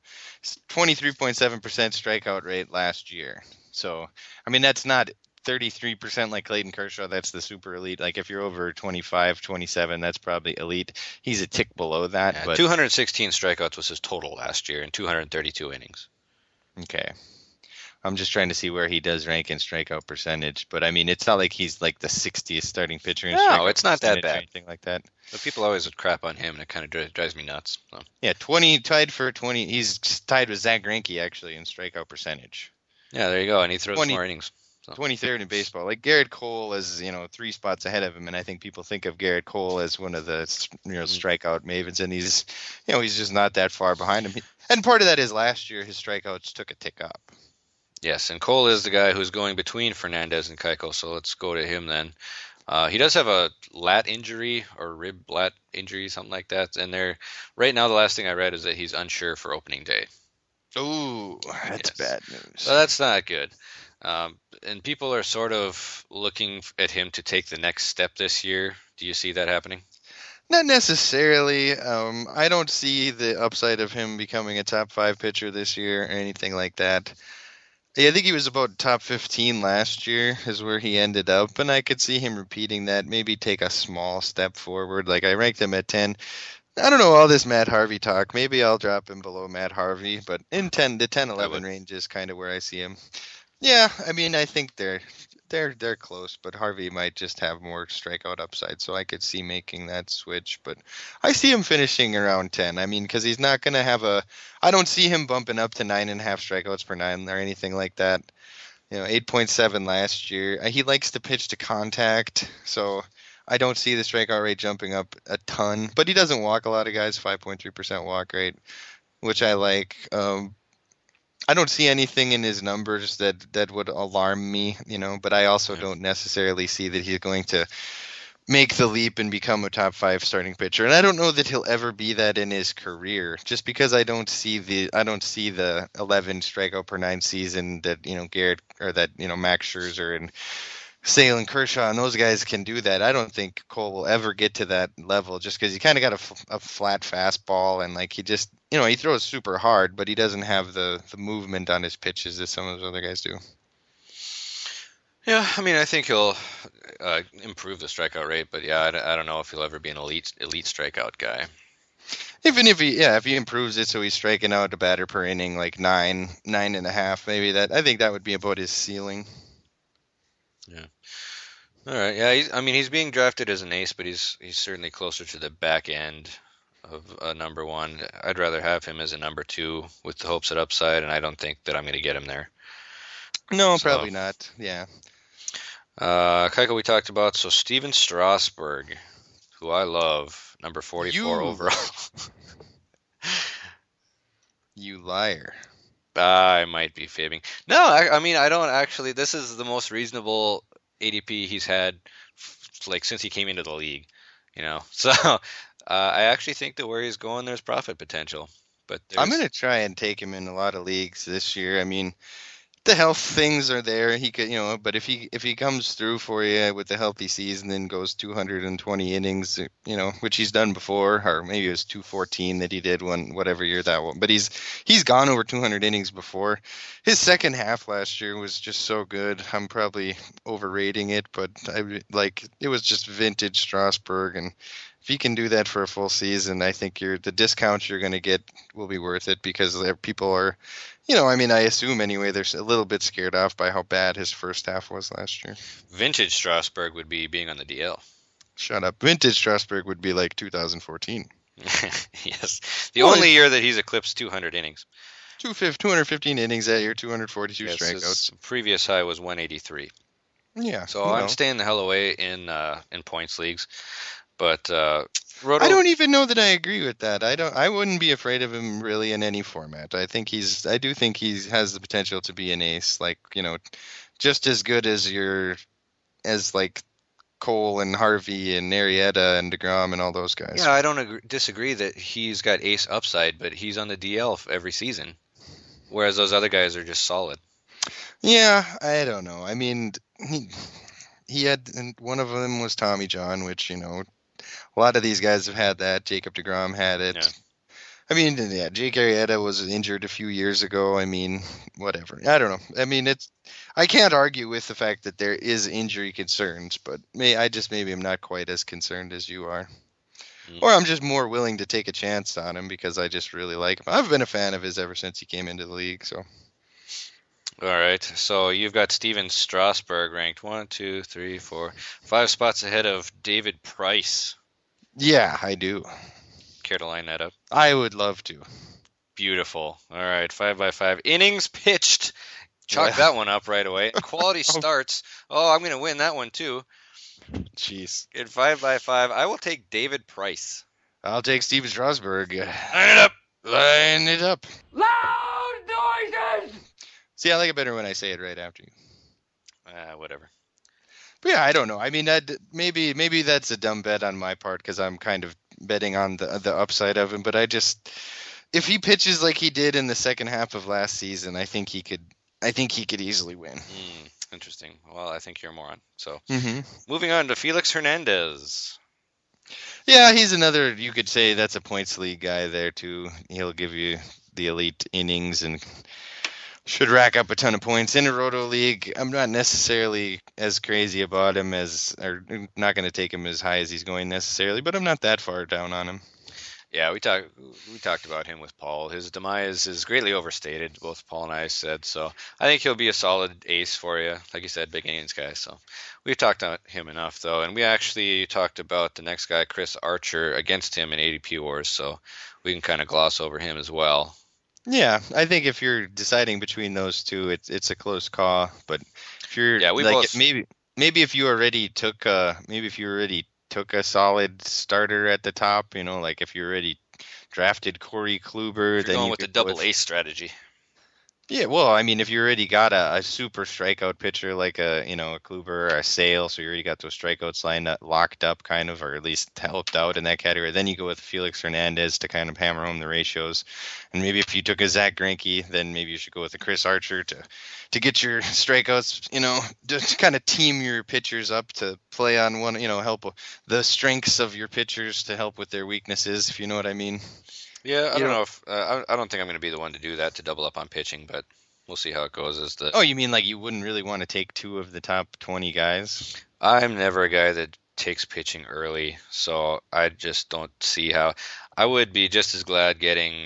C: 23.7% strikeout rate last year. So, I mean, that's not 33% like Clayton Kershaw. That's the super elite. Like if you're over 25, 27, that's probably elite. He's a tick below that.
B: Yeah,
C: but
B: 216 strikeouts was his total last year in 232 innings.
C: Okay. I'm just trying to see where he does rank in strikeout percentage, but I mean, it's not like he's like the 60th starting pitcher in strikeout.
B: No, it's not that bad.
C: Or anything like that.
B: But people always would crap on him, and it kind of drives me nuts. So.
C: Yeah, tied for 20. He's tied with Zach Greinke actually in strikeout percentage.
B: Yeah, there you go, and he throws more innings.
C: So. 23rd in baseball. Like Garrett Cole is, 3 spots ahead of him, and I think people think of Garrett Cole as one of the, strikeout mavens, and he's, he's just not that far behind him. And part of that is last year his strikeouts took a tick up.
B: Yes, and Cole is the guy who's going between Fernandez and Keuchel, so let's go to him then. He does have a lat injury or rib lat injury, something like that, and right now the last thing I read is that he's unsure for opening day.
C: Ooh, that's bad news.
B: Well, that's not good. And people are sort of looking at him to take the next step this year. Do you see that happening?
C: Not necessarily. I don't see the upside of him becoming a top 5 pitcher this year or anything like that. Yeah, I think he was about top 15 last year is where he ended up, and I could see him repeating that, maybe take a small step forward. Like I ranked him at 10. I don't know all this Matt Harvey talk. Maybe I'll drop him below Matt Harvey, but in the 10-11 range is kind of where I see him. Yeah, I mean, I think they're close, but Harvey might just have more strikeout upside, so I could see making that switch. But I see him finishing around 10. I mean, because he's not going to have I don't see him bumping up to 9.5 strikeouts per 9 or anything like that. 8.7 last year. He likes to pitch to contact, so I don't see the strikeout rate jumping up a ton. But he doesn't walk a lot of guys, 5.3% walk rate, which I like. I don't see anything in his numbers that would alarm me, but I also don't necessarily see that he's going to make the leap and become a top 5 starting pitcher. And I don't know that he'll ever be that in his career, just because I don't see the 11 strikeout per 9 season that, Garrett or that, Max Scherzer and Sale and Kershaw and those guys can do that. I don't think Cole will ever get to that level just because he kind of got a flat fastball and like he just, he throws super hard, but he doesn't have the movement on his pitches that some of those other guys do.
B: Yeah, I mean, I think he'll improve the strikeout rate, but yeah, I don't know if he'll ever be an elite strikeout guy.
C: Even if he improves it so he's striking out a batter per inning like 9.5, maybe I think that would be about his ceiling.
B: Yeah. All right. Yeah. He's being drafted as an ace, but he's certainly closer to the back end of a number 1. I'd rather have him as a number 2 with the hopes at upside, and I don't think that I'm going to get him there.
C: No, probably not. Yeah.
B: Keuchel we talked about. So Steven Strasburg, who I love, number 44 overall.
C: You liar.
B: I might be fibbing. No, I mean, I don't actually. This is the most reasonable ADP he's had, like, since he came into the league. So I actually think that where he's going, there's profit potential. But
C: I'm going to try and take him in a lot of leagues this year. I mean, the health things are there. He could, but if he comes through for you with a healthy season, then goes 220 innings, which he's done before, or maybe it was 214 that he did whatever year that one. But he's gone over 200 innings before. His second half last year was just so good. I'm probably overrating it, but it was just vintage Strasburg, and if he can do that for a full season, I think the discounts you're going to get will be worth it, because people are. I assume anyway, they're a little bit scared off by how bad his first half was last year.
B: Vintage Strasburg would be being on the DL.
C: Shut up. Vintage Strasburg would be like 2014.
B: Yes. The only year that he's eclipsed 200 innings.
C: 215 innings that year, 242 strikeouts. His
B: previous high was 183.
C: Yeah.
B: So I'm staying the hell away in points leagues. But
C: I don't even know that I agree with that. I wouldn't be afraid of him really in any format. I do think he has the potential to be an ace, just as good as Cole and Harvey and Arrieta and DeGrom and all those guys.
B: Yeah, I don't disagree that he's got ace upside, but he's on the DL every season, whereas those other guys are just solid.
C: Yeah, I don't know. I mean, he had, and one of them was Tommy John, which a lot of these guys have had that. Jacob deGrom had it. Yeah. I mean, yeah, Jake Arrieta was injured a few years ago. I mean, whatever. I don't know. I mean, I can't argue with the fact that there is injury concerns, but maybe I'm not quite as concerned as you are. Or I'm just more willing to take a chance on him because I just really like him. I've been a fan of his ever since he came into the league. So.
B: All right. So you've got Steven Strasburg ranked 1, 2, 3, 4, 5 spots ahead of David Price.
C: Yeah, I do.
B: Care to line that up?
C: I would love to.
B: Beautiful. All right, 5x5 innings pitched. Chalk that one up right away. Quality starts. Oh, I'm going to win that one too.
C: Jeez.
B: In 5x5, I will take David Price.
C: I'll take Steven Strasburg.
B: Line it up.
C: Line it up.
A: Loud noises!
C: See, I like it better when I say it right after you.
B: Whatever.
C: But yeah, I don't know. I mean, maybe that's a dumb bet on my part because I'm kind of betting on the upside of him. But if he pitches like he did in the second half of last season, I think he could easily win.
B: Interesting. Well, I think you're a moron. So moving on to Felix Hernandez.
C: Yeah, he's another. You could say that's a points league guy there too. He'll give you the elite innings and should rack up a ton of points in a roto league. I'm not necessarily as crazy about him or not going to take him as high as he's going necessarily, but I'm not that far down on him.
B: Yeah, we talked about him with Paul. His demise is greatly overstated, both Paul and I said. So I think he'll be a solid ace for you. Like you said, big innings guy. So we've talked about him enough, though. And we actually talked about the next guy, Chris Archer, against him in ADP Wars. So we can kind of gloss over him as well.
C: Yeah, I think if you're deciding between those two, it's a close call. But if you're maybe if you already took a solid starter at the top, like if you already drafted Corey Kluber,
B: then going with the double ace strategy.
C: Yeah, well, I mean, if you already got a super strikeout pitcher like a Kluber or a Sale, so you already got those strikeouts locked up kind of, or at least helped out in that category, then you go with Felix Hernandez to kind of hammer home the ratios. And maybe if you took a Zach Greinke, then maybe you should go with a Chris Archer to get your strikeouts, just kind of team your pitchers up to play on one, help the strengths of your pitchers to help with their weaknesses, if you know what I mean.
B: Yeah, I don't know if I don't think I'm going to be the one to do that, to double up on pitching, but we'll see how it goes.
C: Oh, you mean like you wouldn't really want to take two of the top 20 guys?
B: I'm never a guy that takes pitching early, so I just don't see how. I would be just as glad getting,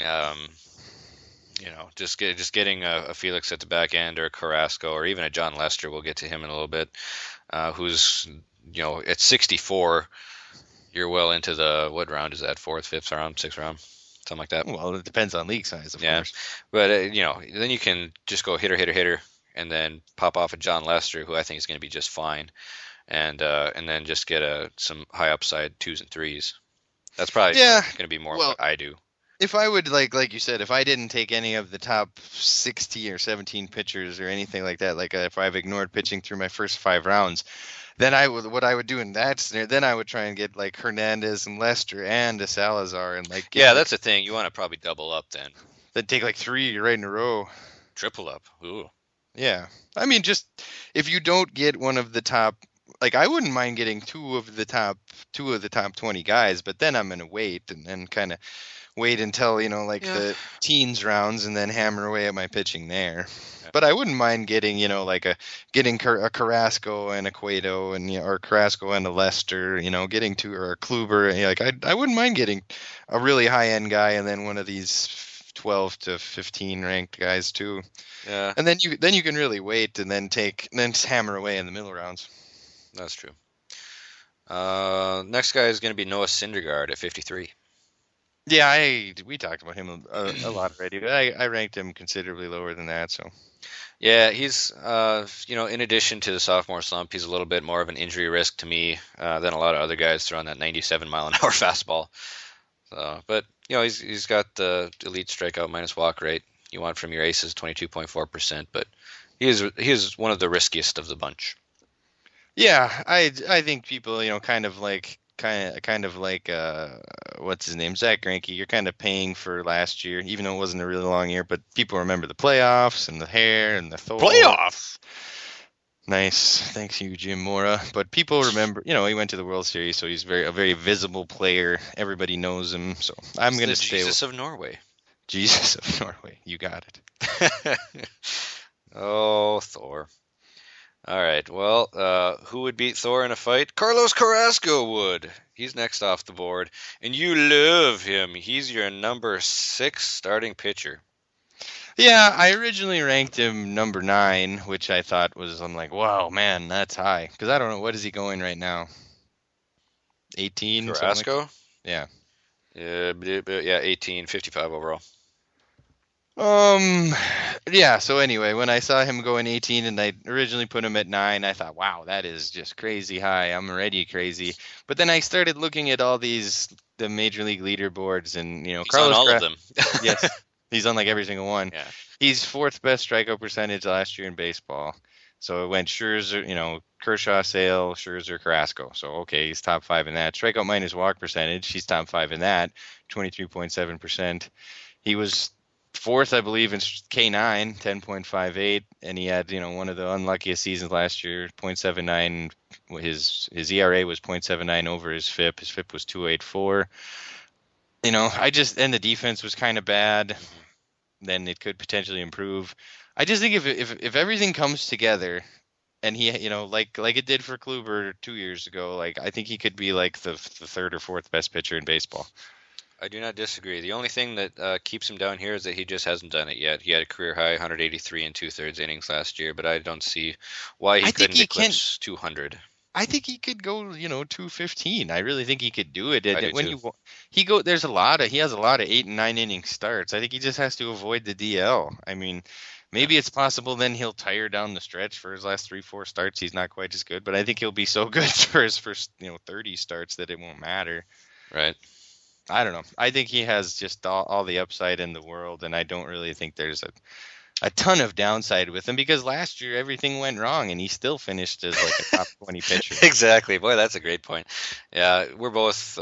B: just getting a Felix at the back end, or a Carrasco, or even a John Lester. We'll get to him in a little bit. Who's at 64, you're well into the, what round is that? 4th, 5th round, 6th round? Something like that.
C: Well, it depends on league size, of course.
B: But, then you can just go hitter, and then pop off a John Lester, who I think is going to be just fine, and then just get some high upside 2s and 3s. That's probably
C: Yeah,
B: going to be more
C: well,
B: what I do.
C: if I would like you said, if I didn't take any of the top 60 or 17 pitchers or anything like that, like if I've ignored pitching through my first 5 rounds, then what I would do in that scenario, then I would try and get like Hernandez and Lester and a Salazar and like
B: Yeah, that's the thing. You want to probably double up then.
C: then take like 3 right in a row.
B: Triple up. Ooh.
C: Yeah, I mean, just if you don't get one of the top, like I wouldn't mind getting two of the top 20 guys, but then I'm gonna wait and then kind of wait until like the teens rounds and then hammer away at my pitching there. Yeah. But I wouldn't mind getting like a Carrasco and a Cueto and or Carrasco and a Lester, getting two or a Kluber. Like I wouldn't mind getting a really high end guy and then one of these 12 to 15 ranked guys too.
B: Yeah.
C: And then you can really wait and then hammer away in the middle rounds.
B: That's true. Next guy is going to be Noah Syndergaard at 53.
C: Yeah, we talked about him a lot already, but I ranked him considerably lower than that. So,
B: yeah, he's in addition to the sophomore slump, he's a little bit more of an injury risk to me than a lot of other guys throwing that 97 mile an hour fastball. So, but he's got the elite strikeout minus walk rate you want from your aces, 22.4%. But he is one of the riskiest of the bunch.
C: Yeah, I think people kind of like what's his name, Zach Greinke. You're kind of paying for last year, even though it wasn't a really long year. But people remember the playoffs and the hair and the
B: playoffs.
C: Nice, thanks you, Jim Mora. But people remember, he went to the World Series, so he's a very visible player. Everybody knows him. So I'm going to stay
B: Jesus of Norway.
C: Jesus of Norway, you got it.
B: Oh, Thor. All right. Well, who would beat Thor in a fight? Carlos Carrasco would. He's next off the board, and you love him. He's your number 6 starting pitcher.
C: Yeah, I originally ranked him number 9, which I thought I'm like, wow, man, that's high. Because I don't know, what is he going right now? 18?
B: Carrasco?
C: Yeah.
B: Yeah, 18, 55 overall.
C: Yeah, so anyway, when I saw him going 18 and I originally put him at 9, I thought, wow, that is just crazy high. I'm already crazy. But then I started looking at all the major league leaderboards and,
B: he's
C: Carlos
B: on all of them.
C: Yes, he's on like every single one.
B: Yeah.
C: He's 4th best strikeout percentage last year in baseball. So it went Scherzer, Kershaw, Sale, Scherzer, Carrasco. So, okay, he's top 5 in that. Strikeout minus walk percentage, he's top 5 in that, 23.7%. He was 4th, I believe, in K9, 10.58, and he had, one of the unluckiest seasons last year, 0.79. His ERA was 0.79 over his FIP. His FIP was 2.84. And the defense was kind of bad. Then it could potentially improve. I just think if everything comes together, and he, like it did for Kluber 2 years ago, like I think he could be like the 3rd or 4th best pitcher in baseball.
B: I do not disagree. The only thing that keeps him down here is that he just hasn't done it yet. He had a career high 183 and 2/3 innings last year, but I don't see why he couldn't eclipse 200.
C: I think he could go, 215. I really think he could do it.
B: I do too.
C: He has a lot of 8 and 9 inning starts. I think he just has to avoid the DL. I mean, maybe it's possible then he'll tire down the stretch for his last 3-4 starts. He's not quite as good, but I think he'll be so good for his first 30 starts that it won't matter.
B: Right.
C: I don't know. I think he has just all the upside in the world, and I don't really think there's a ton of downside with him because last year everything went wrong, and he still finished as like a top 20 pitcher.
B: Exactly. Boy, that's a great point. Yeah, we're both,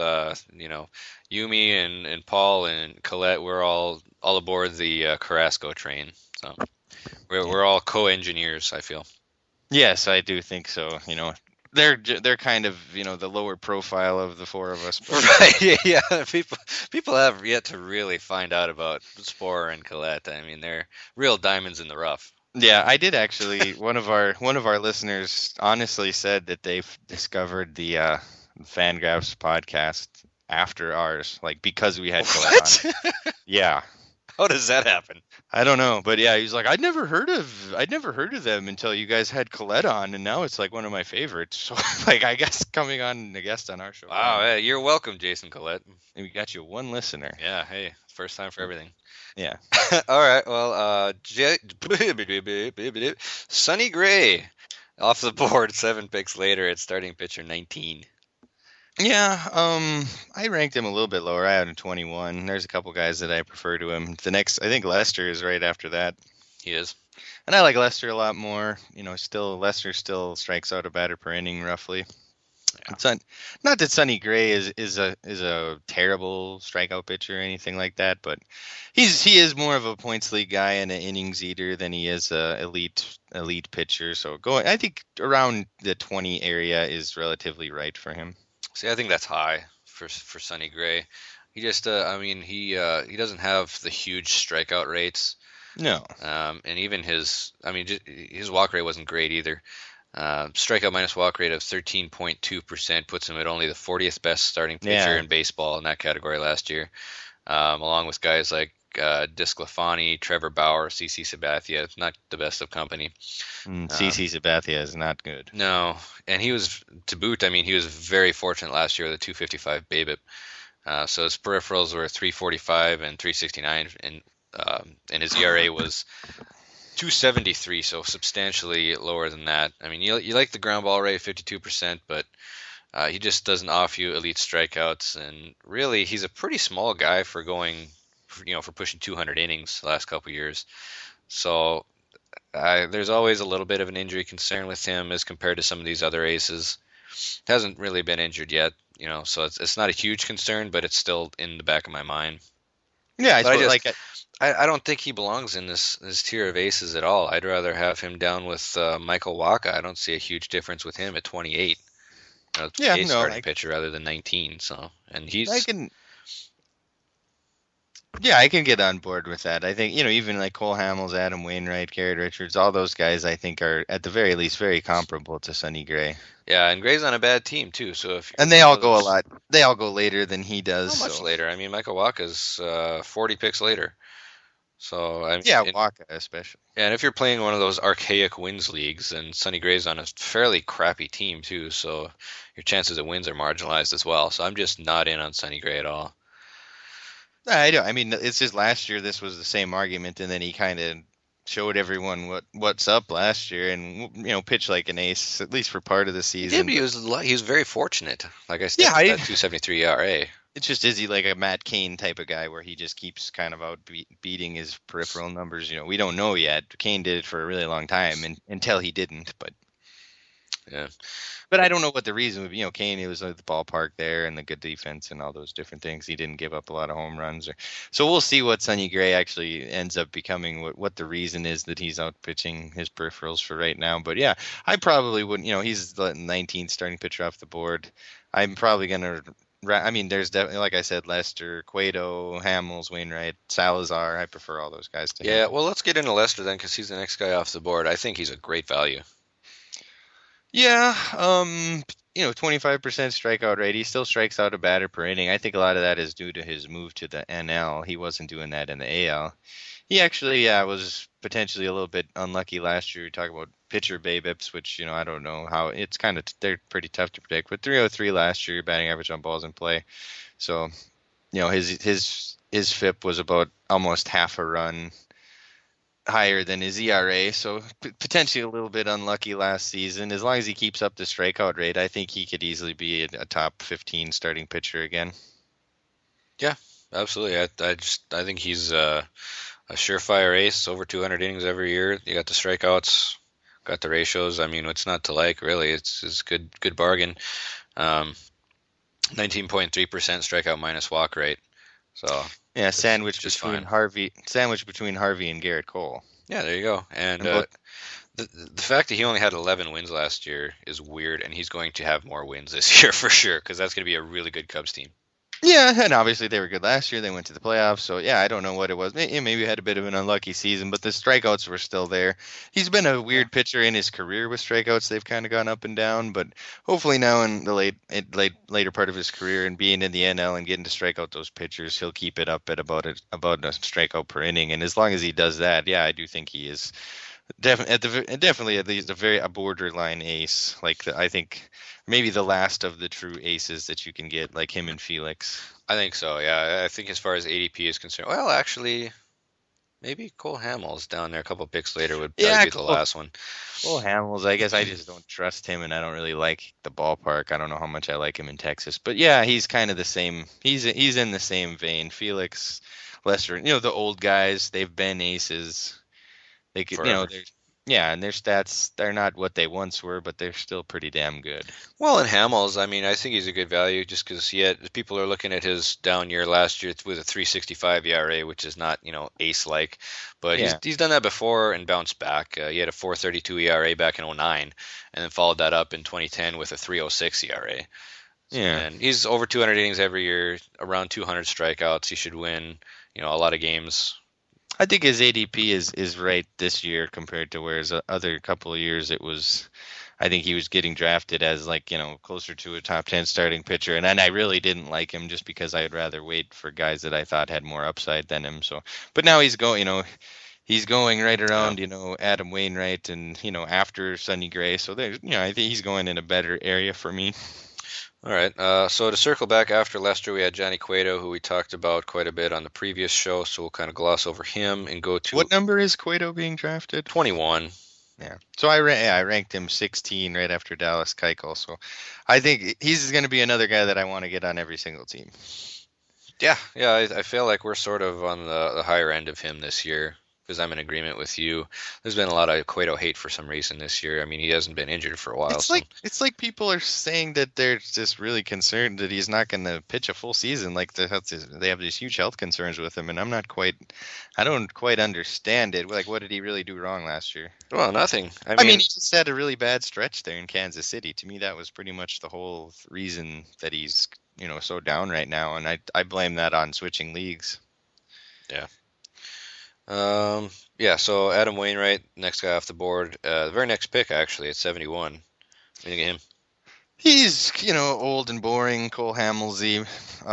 B: Yumi and Paul and Colette, we're all aboard the Carrasco train. So we're all co-engineers, I feel.
C: Yes, I do think so. They're kind of the lower profile of the 4 of us.
B: Right? Yeah. People have yet to really find out about Sporer and Colette. I mean, they're real diamonds in the rough.
C: Yeah, I did actually. One of our listeners honestly said that they've discovered the Fangraphs podcast after ours, like because we had Colette on. Yeah.
B: How does that happen?
C: I don't know, but yeah, he's like, I'd never heard of them until you guys had Colette on, and now it's like one of my favorites. So, like, I guess coming on a guest on our show.
B: Wow, yeah, you're welcome, Jason Colette.
C: And we got you one listener.
B: Yeah, hey, first time for everything.
C: Yeah.
B: All right, well, Sonny Gray off the board 7 picks later at starting pitcher 19.
C: Yeah, I ranked him a little bit lower. I had him 21. There's a couple guys that I prefer to him. The next, I think Lester is right after that.
B: He is.
C: And I like Lester a lot more. Still Lester still strikes out a batter per inning roughly.
B: Yeah.
C: It's not that Sonny Gray is a terrible strikeout pitcher or anything like that, but he is more of a points league guy and an innings eater than he is a elite pitcher. So I think around the 20 area is relatively right for him.
B: See, I think that's high for Sonny Gray. He just, I mean, he doesn't have the huge strikeout rates.
C: No.
B: And even his walk rate wasn't great either. Strikeout minus walk rate of 13.2% puts him at only the 40th best starting pitcher in baseball in that category last year, along with guys like DeSclafani, Trevor Bauer, CC Sabathia. It's not the best of company.
C: CC Sabathia is not good.
B: No, and he was, to boot, I mean, he was very fortunate last year with a 255 BABIP. So his peripherals were 345 and 369, and his ERA was 273, so substantially lower than that. I mean, you like the ground ball rate, 52%, but he just doesn't offer you elite strikeouts, and really, he's a pretty small guy for for pushing 200 innings the last couple years. So there's always a little bit of an injury concern with him as compared to some of these other aces. Hasn't really been injured yet, so it's not a huge concern, but it's still in the back of my mind.
C: Yeah,
B: I don't think he belongs in this tier of aces at all. I'd rather have him down with Michael Wacha. I don't see a huge difference with him at 28. Starting pitcher rather than 19. So, and
C: I can get on board with that. I think even like Cole Hamels, Adam Wainwright, Garrett Richards, all those guys I think are at the very least very comparable to Sonny Gray.
B: Yeah, and Gray's on a bad team too. So
C: they all go later than he does.
B: How much later? I mean, Michael Wacha's 40 picks later. So
C: Wacha especially.
B: Yeah, and if you're playing one of those archaic wins leagues, then Sonny Gray's on a fairly crappy team too, so your chances of wins are marginalized as well. So I'm just not in on Sonny Gray at all.
C: I don't. I mean, it's just last year this was the same argument, and then he kind of showed everyone what's up last year, and pitched like an ace at least for part of the season.
B: He was very fortunate. Like I said, that 2.73 ERA.
C: It's just, is he like a Matt Cain type of guy where he just keeps kind of out beating his peripheral numbers? We don't know yet. Cain did it for a really long time until he didn't. But
B: yeah,
C: but I don't know what the reason would be. Cain, it was at the ballpark there and the good defense and all those different things. He didn't give up a lot of home runs. So we'll see what Sonny Gray actually ends up becoming. What the reason is that he's out pitching his peripherals for right now. But yeah, I probably wouldn't. He's the 19th starting pitcher off the board. I'm probably gonna. I mean, there's definitely, like I said, Lester, Cueto, Hamels, Wainwright, Salazar. I prefer all those guys to him.
B: Yeah, well, let's get into Lester then, because he's the next guy off the board. I think he's a great value.
C: Yeah, 25% strikeout rate. He still strikes out a batter per inning. I think a lot of that is due to his move to the NL. He wasn't doing that in the AL. He actually, was potentially a little bit unlucky last year. We talk about pitcher BABIPs, which, I don't know how it's they're pretty tough to predict. But 303 last year, batting average on balls in play. So, his FIP was about almost half a run higher than his ERA. So potentially a little bit unlucky last season. As long as he keeps up the strikeout rate, I think he could easily be a top 15 starting pitcher again.
B: Yeah, absolutely. I think he's a surefire ace, over 200 innings every year. You got the strikeouts, got the ratios. I mean, what's not to like, really? It's good bargain. 19.3% strikeout minus walk rate. So
C: yeah, sandwich between Harvey and Garrett Cole.
B: Yeah, there you go. And the fact that he only had 11 wins last year is weird, and he's going to have more wins this year for sure, because that's going to be a really good Cubs team.
C: Yeah, and obviously they were good last year. They went to the playoffs. So, yeah, I don't know what it was. Maybe he had a bit of an unlucky season, but the strikeouts were still there. He's been a weird pitcher in his career with strikeouts. They've kind of gone up and down, but hopefully now in the later part of his career and being in the NL and getting to strike out those pitchers, he'll keep it up at about a strikeout per inning. And as long as he does that, yeah, I do think he is definitely at least a borderline ace. I think maybe the last of the true aces that you can get, like him and Felix.
B: I think so. Yeah, I think as far as ADP is concerned, well, actually, maybe Cole Hamels down there a couple picks later would probably be the last one.
C: Cole Hamels, I guess I just don't trust him, and I don't really like the ballpark. I don't know how much I like him in Texas, but yeah, he's kind of the same. He's in the same vein. Felix, Lester, the old guys. They've been aces. They could, and their stats, they're not what they once were, but they're still pretty damn good.
B: Well, and Hamels, I mean, I think he's a good value just because people are looking at his down year last year with a 3.65 ERA, which is not, ace-like, but he's done that before and bounced back. He had a 4.32 ERA back in 2009, and then followed that up in 2010 with a 3.06 ERA. And he's over 200 innings every year, around 200 strikeouts. He should win, a lot of games.
C: I think his ADP is right this year compared to whereas other couple of years it was. I think he was getting drafted as closer to a top 10 starting pitcher, and then I really didn't like him just because I'd rather wait for guys that I thought had more upside than him. So, but now he's going, he's going right around, Adam Wainwright and after Sonny Gray. So there's, I think he's going in a better area for me.
B: All right. So to circle back after Lester, we had Johnny Cueto, who we talked about quite a bit on the previous show. So we'll kind of gloss over him and go to.
C: What number is Cueto being drafted?
B: 21.
C: Yeah. So I ranked him 16 right after Dallas Keuchel. So I think he's going to be another guy that I want to get on every single team.
B: Yeah. I feel like we're sort of on the higher end of him this year. Because I'm in agreement with you. There's been a lot of Cueto hate for some reason this year. I mean, he hasn't been injured for a while.
C: It's like people are saying that they're just really concerned that he's not going to pitch a full season. Like they have these huge health concerns with him, and I don't quite understand it. Like, what did he really do wrong last year?
B: Well, nothing. I mean,
C: he just had a really bad stretch there in Kansas City. To me, that was pretty much the whole reason that he's so down right now, and I blame that on switching leagues.
B: Yeah. So Adam Wainwright, next guy off the board. The very next pick, actually, at 71. What do you think of him?
C: He's, old and boring, Cole Hamelsy.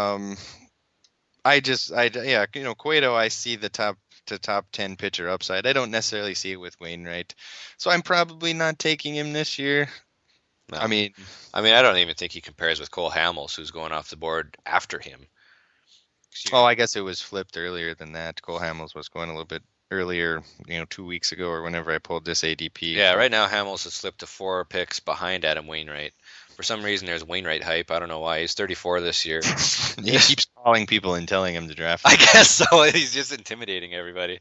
C: Cueto, I see the top 10 pitcher upside. I don't necessarily see it with Wainwright. So I'm probably not taking him this year.
B: No. I mean, I don't even think he compares with Cole Hamels, who's going off the board after him.
C: Oh, I guess it was flipped earlier than that. Cole Hamels was going a little bit earlier, 2 weeks ago or whenever I pulled this ADP.
B: Yeah, right now Hamels has slipped to 4 picks behind Adam Wainwright. For some reason, there's Wainwright hype. I don't know why. He's 34 this year.
C: He keeps calling people and telling him to draft him.
B: I guess so. He's just intimidating everybody.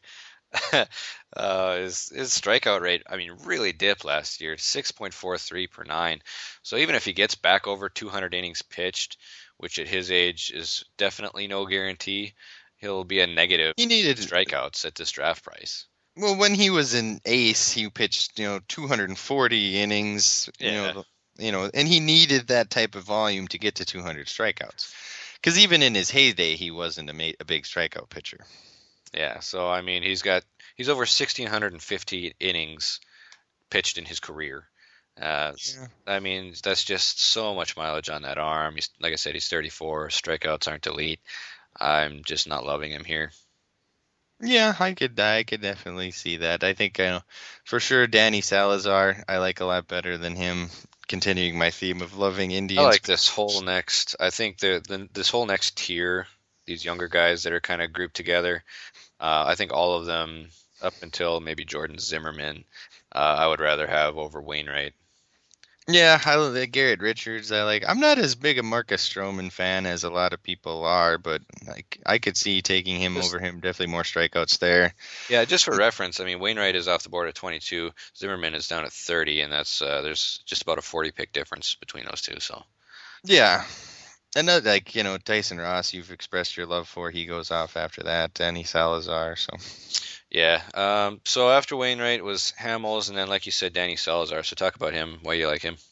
B: His strikeout rate, really dipped last year, 6.43 per 9. So even if he gets back over 200 innings pitched, which at his age is definitely no guarantee, he'll be a negative.
C: He needed
B: strikeouts at this draft price.
C: Well, when he was an ace, he pitched 240 innings, and he needed that type of volume to get to 200 strikeouts. Because even in his heyday, he wasn't a big strikeout pitcher.
B: Yeah, so he's over 1,650 innings pitched in his career. That's just so much mileage on that arm. Like I said, he's 34. Strikeouts aren't elite. I'm just not loving him here.
C: Yeah, I could definitely see that. I think for sure Danny Salazar I like a lot better than him. Continuing my theme of loving Indians.
B: I like this whole next. I think this whole next tier, these younger guys that are kind of grouped together. I think all of them, up until maybe Jordan Zimmerman, I would rather have over Wainwright.
C: Yeah, I love Garrett Richards. I'm not as big a Marcus Stroman fan as a lot of people are, but I could see taking him over him. Definitely more strikeouts there.
B: Yeah, just for reference, Wainwright is off the board at 22. Zimmerman is down at 30, and that's there's just about a 40 pick difference between those two. So.
C: Yeah. And Tyson Ross, you've expressed your love for. He goes off after that. Danny Salazar. So.
B: Yeah. So after Wainwright was Hamels, and then, like you said, Danny Salazar. So talk about him. Why you like him?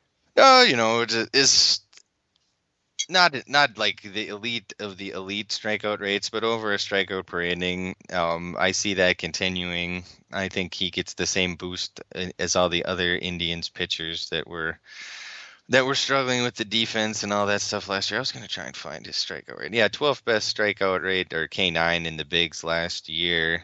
C: It's not like the elite of the elite strikeout rates, but over a strikeout per inning. I see that continuing. I think he gets the same boost as all the other Indians pitchers that were struggling with the defense and all that stuff last year. I was going to try and find his strikeout rate. Yeah, 12th best strikeout rate, or K9 in the bigs last year.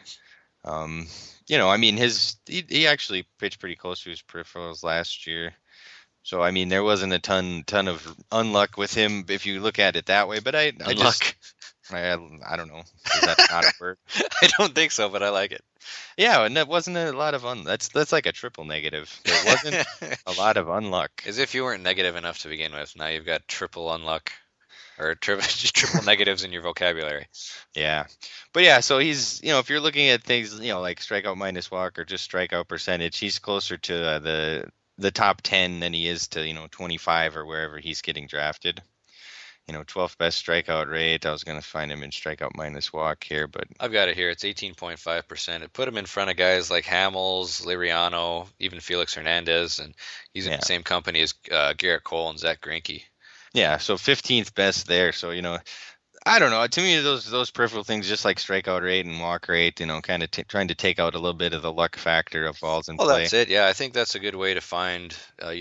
C: He actually pitched pretty close to his peripherals last year. So, there wasn't a ton of unluck with him if you look at it that way. But I don't know. Is that not a word?
B: I don't think so, but I like it.
C: Yeah, and that wasn't a lot of that's like a triple negative. There wasn't a lot of unluck.
B: As if you weren't negative enough to begin with. Now you've got triple unluck. Or triple negatives in your vocabulary.
C: Yeah. But yeah, so he's, if you're looking at things, like strikeout minus walk or just strikeout percentage, he's closer to the top 10 than he is to, 25 or wherever he's getting drafted. 12th best strikeout rate. I was going to find him in strikeout minus walk here, but
B: I've got it here. It's 18.5%. It put him in front of guys like Hamels, Liriano, even Felix Hernandez, and he's in the same company as Garrett Cole and Zach Greinke.
C: Yeah, so 15th best there. So, I don't know. To me, those peripheral things, just like strikeout rate and walk rate, kind of trying to take out a little bit of the luck factor of balls in play.
B: Well, that's it. Yeah, I think that's a good way to find,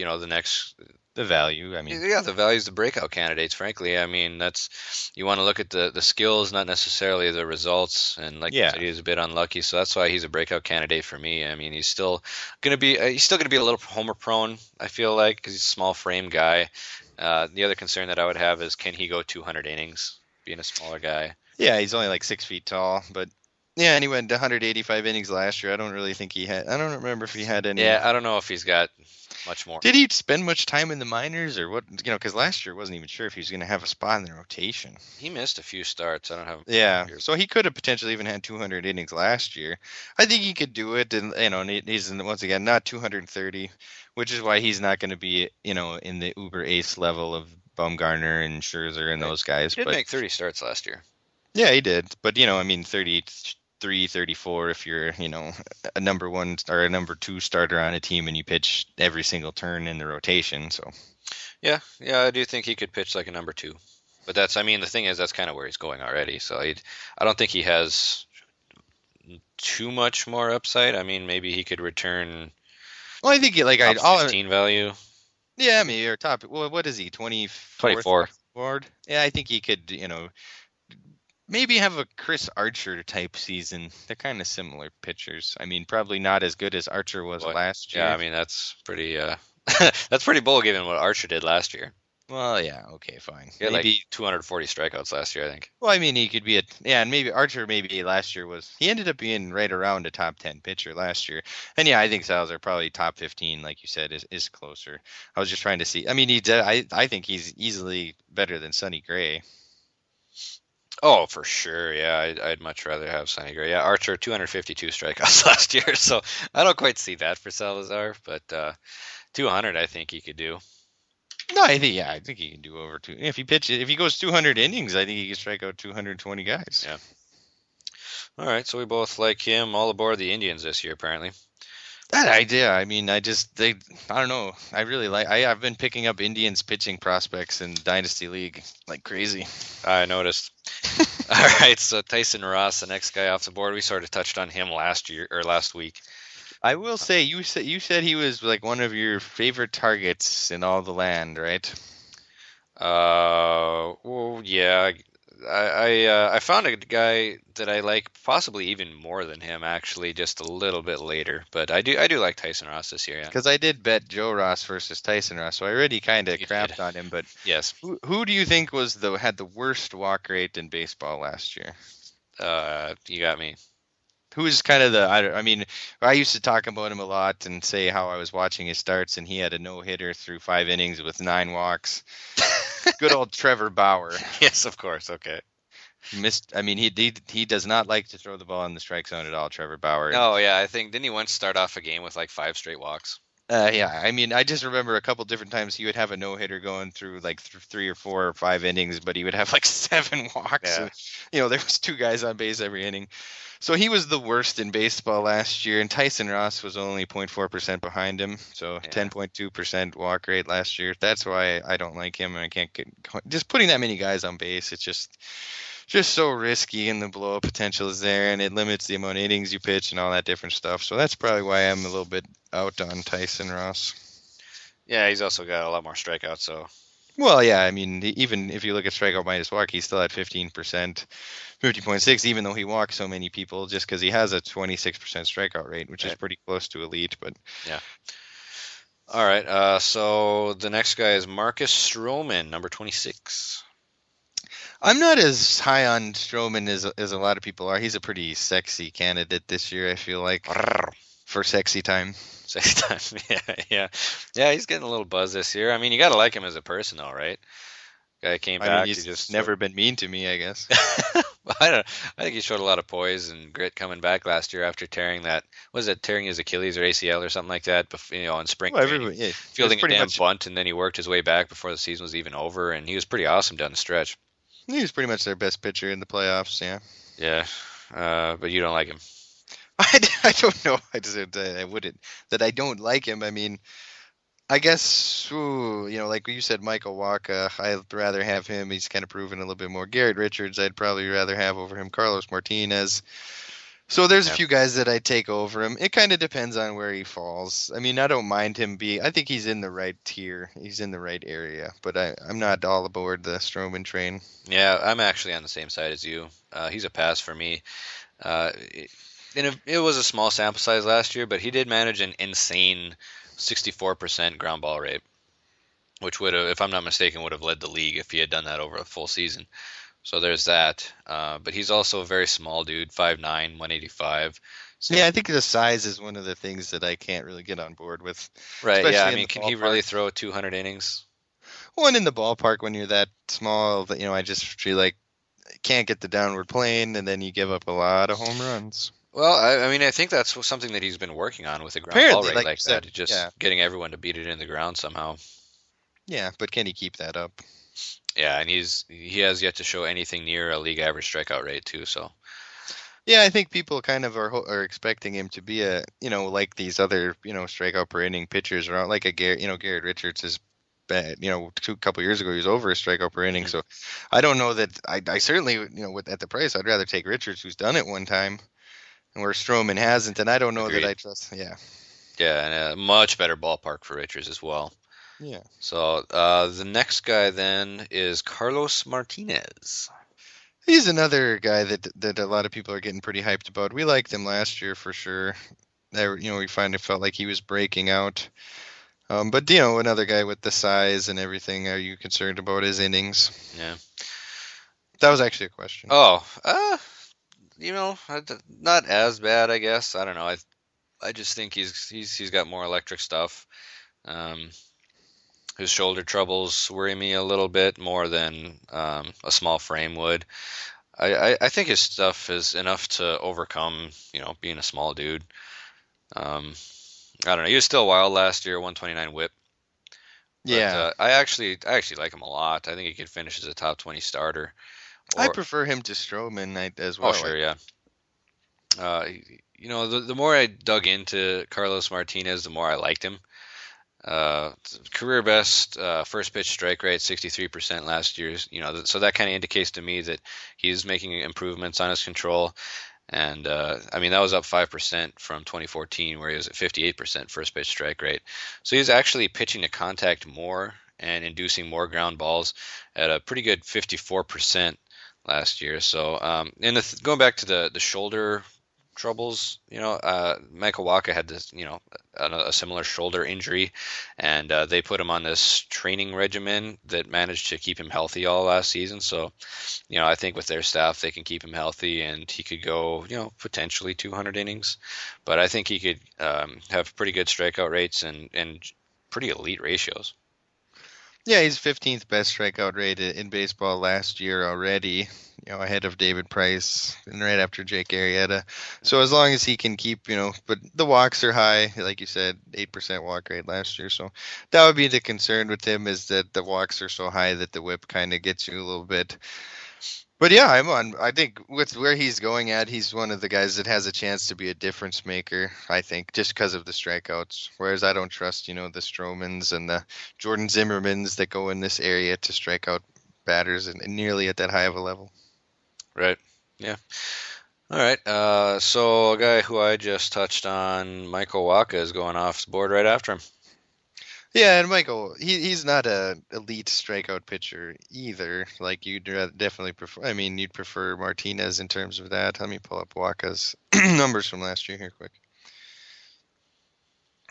C: the value. I mean,
B: yeah, the value is the breakout candidates. Frankly, I mean, you want to look at the skills, not necessarily the results. And like you said, he's a bit unlucky, so that's why he's a breakout candidate for me. I mean, he's still gonna be a little homer prone. I feel like because he's a small frame guy. The other concern that I would have is, can he go 200 innings, being a smaller guy?
C: Yeah, he's only like 6 feet tall, but yeah, and he went 185 innings last year. I don't really think he had. I don't remember if he had any.
B: Yeah, I don't know if he's got much more.
C: Did he spend much time in the minors or what? Because last year I wasn't even sure if he was going to have a spot in the rotation.
B: He missed a few starts. I don't have.
C: Yeah, so he could have potentially even had 200 innings last year. I think he could do it, and he's once again not 230, which is why he's not going to be in the uber ace level of Bumgarner and Scherzer and those guys.
B: He did make 30 starts last year.
C: Yeah, he did, but 33, 34 if you're, a number one or a number two starter on a team and you pitch every single turn in the rotation. So
B: yeah, I do think he could pitch like a number two. But the thing is, that's kind of where he's going already. So I don't think he has too much more upside. I mean, maybe he could return.
C: Well, I think
B: top 15 value.
C: Yeah, maybe or top. Well, what is he?
B: 24.
C: Yeah, I think he could. Maybe have a Chris Archer type season. They're kind of similar pitchers. I mean, probably not as good as Archer was last year.
B: Yeah, I mean that's pretty. That's pretty bold given what Archer did last year.
C: Well, yeah, okay, fine.
B: He had maybe 240 strikeouts last year, I think.
C: Well, I mean, he could be and maybe Archer last year he ended up being right around a top 10 pitcher last year. And yeah, I think Salazar probably top 15, like you said, is closer. I was just trying to see. I mean, I think he's easily better than Sonny Gray.
B: Oh, for sure. Yeah, I'd much rather have Sonny Gray. Yeah, Archer 252 strikeouts last year, so I don't quite see that for Salazar, but 200 I think he could do.
C: No, I think he can do over two. If he goes 200 innings, I think he can strike out 220 guys.
B: Yeah. All right, so we both like him. All aboard the Indians this year, apparently.
C: That idea. I mean, I don't know. I really I've been picking up Indians pitching prospects in Dynasty League like crazy.
B: I noticed. All right, so Tyson Ross, the next guy off the board. We sort of touched on him last week.
C: I will say you said he was like one of your favorite targets in all the land, right?
B: Well, yeah. I found a guy that I like possibly even more than him actually just a little bit later, but I do like Tyson Ross this year. Yeah,
C: because I did bet Joe Ross versus Tyson Ross, so I already kind of crapped on him. But
B: yes,
C: who do you think had the worst walk rate in baseball last year?
B: You got me.
C: Who's kind of I used to talk about him a lot and say how I was watching his starts and he had a no-hitter through 5 innings with 9 walks. Good old Trevor Bauer.
B: Yes, of course. Okay.
C: He does not like to throw the ball in the strike zone at all, Trevor Bauer.
B: Oh, yeah. I think, didn't he once start off a game with like 5 straight walks?
C: Yeah. I mean, I just remember a couple different times he would have a no-hitter going through like 3 or 4 or 5 innings, but he would have like 7 walks.
B: Yeah.
C: And, there was 2 guys on base every inning. So he was the worst in baseball last year, and Tyson Ross was only 0.4% behind him, so 10.2% walk rate last year. That's why I don't like him, and I can't get just putting that many guys on base. It's just so risky, and the blow-up potential is there, and it limits the amount of innings you pitch and all that different stuff. So that's probably why I'm a little bit out on Tyson Ross.
B: Yeah, he's also got a lot more strikeouts, so.
C: Well, yeah, I mean, even if you look at strikeout minus walk, he's still at 15%, 50.6, even though he walks so many people, just because he has a 26% strikeout rate, which is pretty close to elite. But
B: yeah. All right, so the next guy is Marcus Stroman, number 26.
C: I'm not as high on Stroman as a lot of people are. He's a pretty sexy candidate this year, I feel like, for sexy time.
B: Sexy time. Yeah. He's getting a little buzz this year. I mean, you got to like him as a person, though, right? Guy came back.
C: He's
B: he just
C: never been mean to me, I guess.
B: I don't. I think he showed a lot of poise and grit coming back last year after tearing his Achilles or ACL or something like that. In spring training, fielding a damn bunt, and then he worked his way back before the season was even over, and he was pretty awesome down the stretch.
C: He was pretty much their best pitcher in the playoffs, yeah.
B: Yeah, but you don't like him.
C: I don't know. I wouldn't. That I don't like him. I mean, I guess, like you said, Michael Wacha, I'd rather have him. He's kind of proven a little bit more. Garrett Richards, I'd probably rather have over him. Carlos Martinez. So there's a few guys that I'd take over him. It kind of depends on where he falls. I mean, I don't mind him I think he's in the right tier. He's in the right area. But I'm not all aboard the Stroman train.
B: Yeah, I'm actually on the same side as you. He's a pass for me. It was a small sample size last year, but he did manage an insane 64% ground ball rate, which would have, if I'm not mistaken, would have led the league if he had done that over a full season. So there's that. But he's also a very small dude, 5'9", 185. So,
C: yeah, I think the size is one of the things that I can't really get on board with.
B: Right, yeah. I mean, can he really throw 200 innings?
C: Well, in the ballpark when you're that small, I just feel like can't get the downward plane, and then you give up a lot of home runs.
B: Well, I mean, I think that's something that he's been working on with a ground ball rate like that, just getting everyone to beat it in the ground somehow.
C: Yeah, but can he keep that up?
B: Yeah, and he has yet to show anything near a league average strikeout rate too. So.
C: Yeah, I think people kind of are expecting him to be like these other strikeout per inning pitchers, or like a Garrett Richards is bad. A couple years ago he was over a strikeout per inning. Mm-hmm. So I don't know that I certainly at the price I'd rather take Richards, who's done it one time. And where Stroman hasn't, and I don't know that I trust. Yeah.
B: Yeah, and a much better ballpark for Richards as well.
C: Yeah.
B: So the next guy then is Carlos Martinez.
C: He's another guy that a lot of people are getting pretty hyped about. We liked him last year for sure. We finally felt like he was breaking out. But another guy with the size and everything. Are you concerned about his innings?
B: Yeah.
C: That was actually a question.
B: Oh, not as bad, I guess. I don't know. I just think he's got more electric stuff. His shoulder troubles worry me a little bit more than a small frame would. I think his stuff is enough to overcome, being a small dude. I don't know. He was still wild last year, 129 WHIP. But,
C: yeah.
B: I actually like him a lot. I think he could finish as a top 20 starter.
C: I prefer him to Stroman as well.
B: Oh, sure, yeah. The more I dug into Carlos Martinez, the more I liked him. Career best first pitch strike rate, 63% last year. So that kind of indicates to me that he's making improvements on his control. And that was up 5% from 2014, where he was at 58% first pitch strike rate. So he's actually pitching to contact more and inducing more ground balls at a pretty good 54% last year. So going back to the shoulder troubles, Michael Wacha had this, a similar shoulder injury, and they put him on this training regimen that managed to keep him healthy all last season. So, I think with their staff, they can keep him healthy, and he could go, potentially 200 innings. But I think he could have pretty good strikeout rates and pretty elite ratios.
C: Yeah, he's 15th best strikeout rate in baseball last year already, ahead of David Price and right after Jake Arrieta. So as long as he can keep, but the walks are high, like you said, 8% walk rate last year. So that would be the concern with him, is that the walks are so high that the whip kind of gets you a little bit. But yeah, I think with where he's going at, he's one of the guys that has a chance to be a difference maker, I think, just because of the strikeouts. Whereas I don't trust, the Stromans and the Jordan Zimmermans that go in this area to strike out batters and nearly at that high of a level.
B: Right. Yeah. All right. So a guy who I just touched on, Michael Wacha, is going off the board right after him.
C: Yeah, and Michael, he's not an elite strikeout pitcher either. Like, you'd definitely prefer. You'd prefer Martinez in terms of that. Let me pull up Wacha's numbers from last year here quick.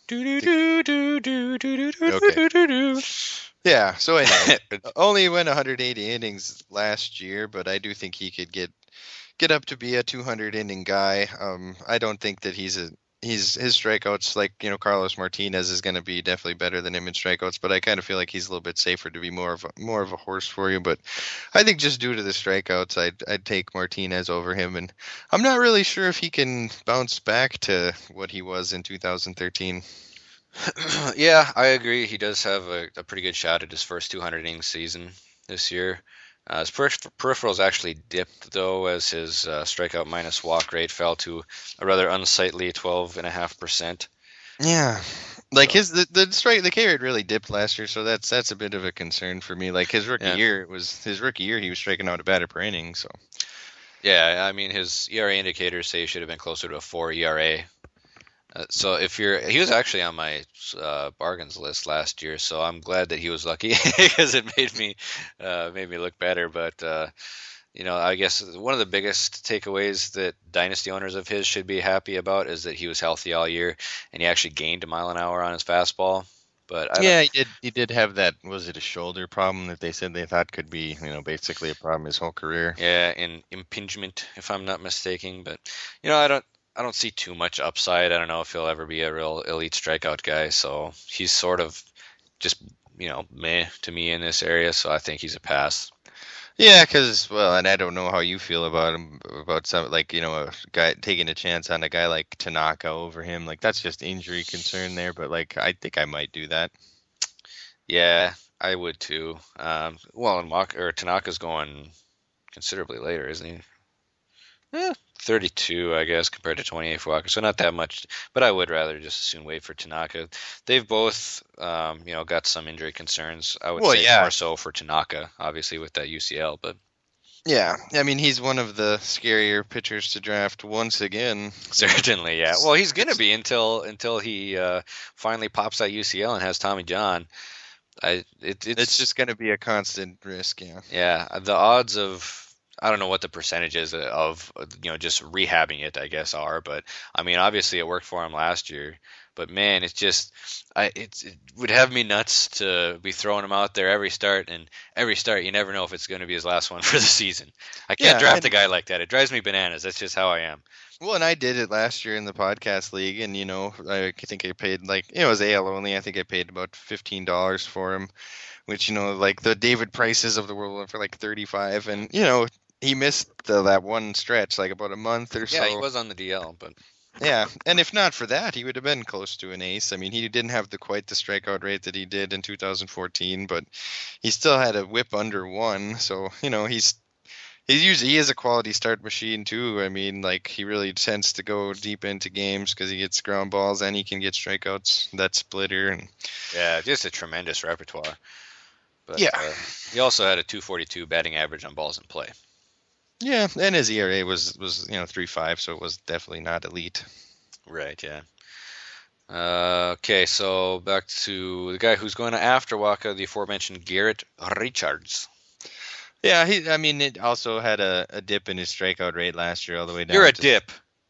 C: Okay. Yeah, so anyway, only went 180 innings last year, but I do think he could get up to be a 200 inning guy. I don't think that his strikeouts, like, Carlos Martinez is going to be definitely better than him in strikeouts, but I kind of feel like he's a little bit safer to be more of a horse for you. But I think just due to the strikeouts, I'd take Martinez over him, and I'm not really sure if he can bounce back to what he was in 2013.
B: Yeah, I agree. He does have a pretty good shot at his first 200 inning season this year. His peripherals actually dipped, though, as his strikeout minus walk rate fell to a rather unsightly 12.5%.
C: Yeah, like the K rate really dipped last year, so that's a bit of a concern for me. Like his rookie year, he was striking out a batter per inning. So
B: yeah, I mean his ERA indicators say he should have been closer to a 4 ERA. So he was actually on my bargains list last year, so I'm glad that he was lucky because it made me look better. But I guess one of the biggest takeaways that dynasty owners of his should be happy about is that he was healthy all year and he actually gained a mile an hour on his fastball. But
C: he did have that. Was it a shoulder problem that they said they thought could be basically a problem his whole career?
B: Yeah, an impingement, if I'm not mistaken. But I don't see too much upside. I don't know if he'll ever be a real elite strikeout guy. So he's sort of just, meh to me in this area. So I think he's a pass.
C: Yeah, and I don't know how you feel about him, about some, like, a guy taking a chance on a guy like Tanaka over him. Like, that's just injury concern there. But, like, I think I might do that.
B: Yeah, I would too. And Tanaka's going considerably later, isn't he? 32, I guess, compared to 28 for Walker, so not that much. But I would rather just as soon wait for Tanaka. They've both, got some injury concerns. I would say more so for Tanaka, obviously with that UCL. But
C: yeah, I mean he's one of the scarier pitchers to draft once again.
B: Certainly, yeah. Well, he's gonna be until he finally pops that UCL and has Tommy John.
C: It's just gonna be a constant risk. Yeah.
B: Yeah, the odds of. I don't know what the percentage is of just rehabbing it, I guess, are, but I mean obviously it worked for him last year. But man, it's just it would have me nuts to be throwing him out there every start, and every start you never know if it's going to be his last one for the season. I can't draft a guy like that. It drives me bananas. That's just how I am.
C: Well, and I did it last year in the podcast league, and I think I paid it was AL only. I think I paid about $15 for him, which like the David Prices of the world went for like 35, and he missed that one stretch, like about a month or so.
B: Yeah, he was on the DL, but
C: yeah, and if not for that, he would have been close to an ace. I mean, he didn't have quite the strikeout rate that he did in 2014, but he still had a whip under 1. So he is a quality start machine too. I mean, like he really tends to go deep into games because he gets ground balls and he can get strikeouts. That splitter and
B: yeah, just a tremendous repertoire. But
C: yeah,
B: he also had a 242 batting average on balls in play.
C: Yeah, and his ERA was 3.5, so it was definitely not elite.
B: Right. Yeah. Okay, so back to the guy who's going after Waka, the aforementioned Garrett Richards.
C: Yeah, it also had a dip in his strikeout rate last year, all the way down.
B: You're a dip.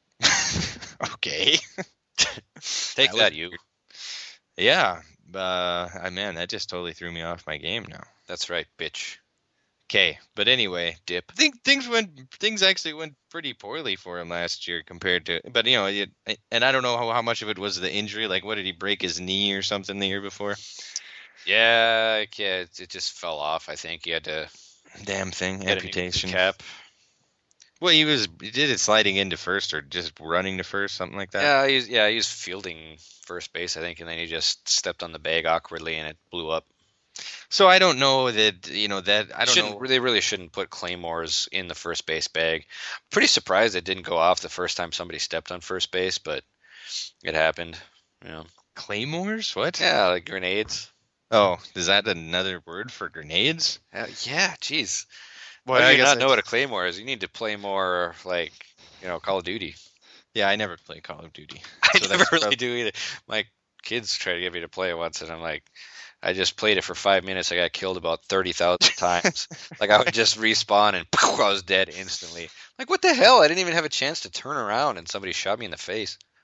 C: Okay.
B: Take that, you.
C: Yeah, man, that just totally threw me off my game now.
B: That's right, bitch.
C: Okay, but anyway, dip. Things actually went pretty poorly for him last year compared to, but and I don't know how much of it was the injury. Like, what did he break his knee or something the year before?
B: Yeah, it just fell off. I think he had to.
C: Damn thing, amputation.
B: Cap.
C: Well, he did it sliding into first or just running to first, something like that.
B: He was fielding first base, I think, and then he just stepped on the bag awkwardly and it blew up.
C: So I don't know that I don't know.
B: They really shouldn't put claymores in the first base bag. Pretty surprised it didn't go off the first time somebody stepped on first base, but it happened.
C: Claymores? What?
B: Yeah, like grenades.
C: Oh, is that another word for grenades?
B: Yeah, jeez.
C: Well,
B: I do not know what a claymore is. You need to play more like Call of Duty.
C: Yeah, I never play Call of Duty.
B: I never really do either. My kids try to get me to play it once, and I'm like, I just played it for 5 minutes. I got killed about 30,000 times. Like I would just respawn and I was dead instantly. Like what the hell? I didn't even have a chance to turn around and somebody shot me in the face.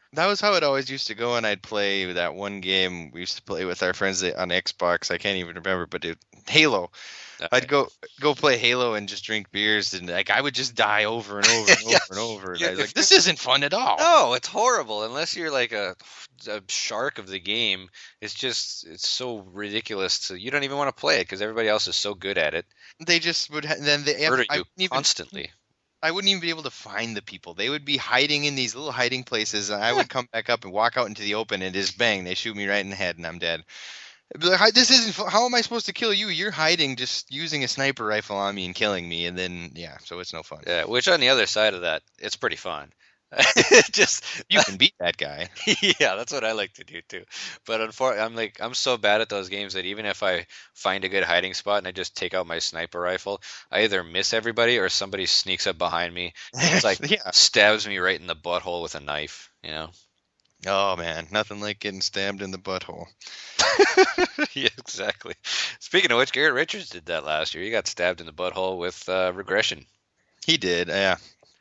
C: That was how it always used to go, and I'd play that one game we used to play with our friends on Xbox. I can't even remember, but Halo. I'd go play Halo and just drink beers, and like I would just die over and over and over and over. And I was like, this isn't fun at all.
B: No, it's horrible. Unless you're like a shark of the game, it's so ridiculous. You don't even want to play it because everybody else is so good at it.
C: They just would then they
B: murder you constantly.
C: I wouldn't even be able to find the people. They would be hiding in these little hiding places, and I would come back up and walk out into the open, and just bang, they shoot me right in the head, and I'm dead. I'd be like, this isn't. How am I supposed to kill you? You're hiding, just using a sniper rifle on me and killing me, and then so it's no fun.
B: Yeah, which on the other side of that, it's pretty fun. Just
C: you can beat that guy.
B: Yeah, that's what I like to do too. But unfortunately, I'm so bad at those games that even if I find a good hiding spot and I just take out my sniper rifle, I either miss everybody or somebody sneaks up behind me and it's like stabs me right in the butthole with a knife, you know.
C: Oh man, nothing like getting stabbed in the butthole.
B: Yeah, exactly. Speaking of which, Garrett Richards did that last year. He got stabbed in the butthole with regression.
C: He did, yeah.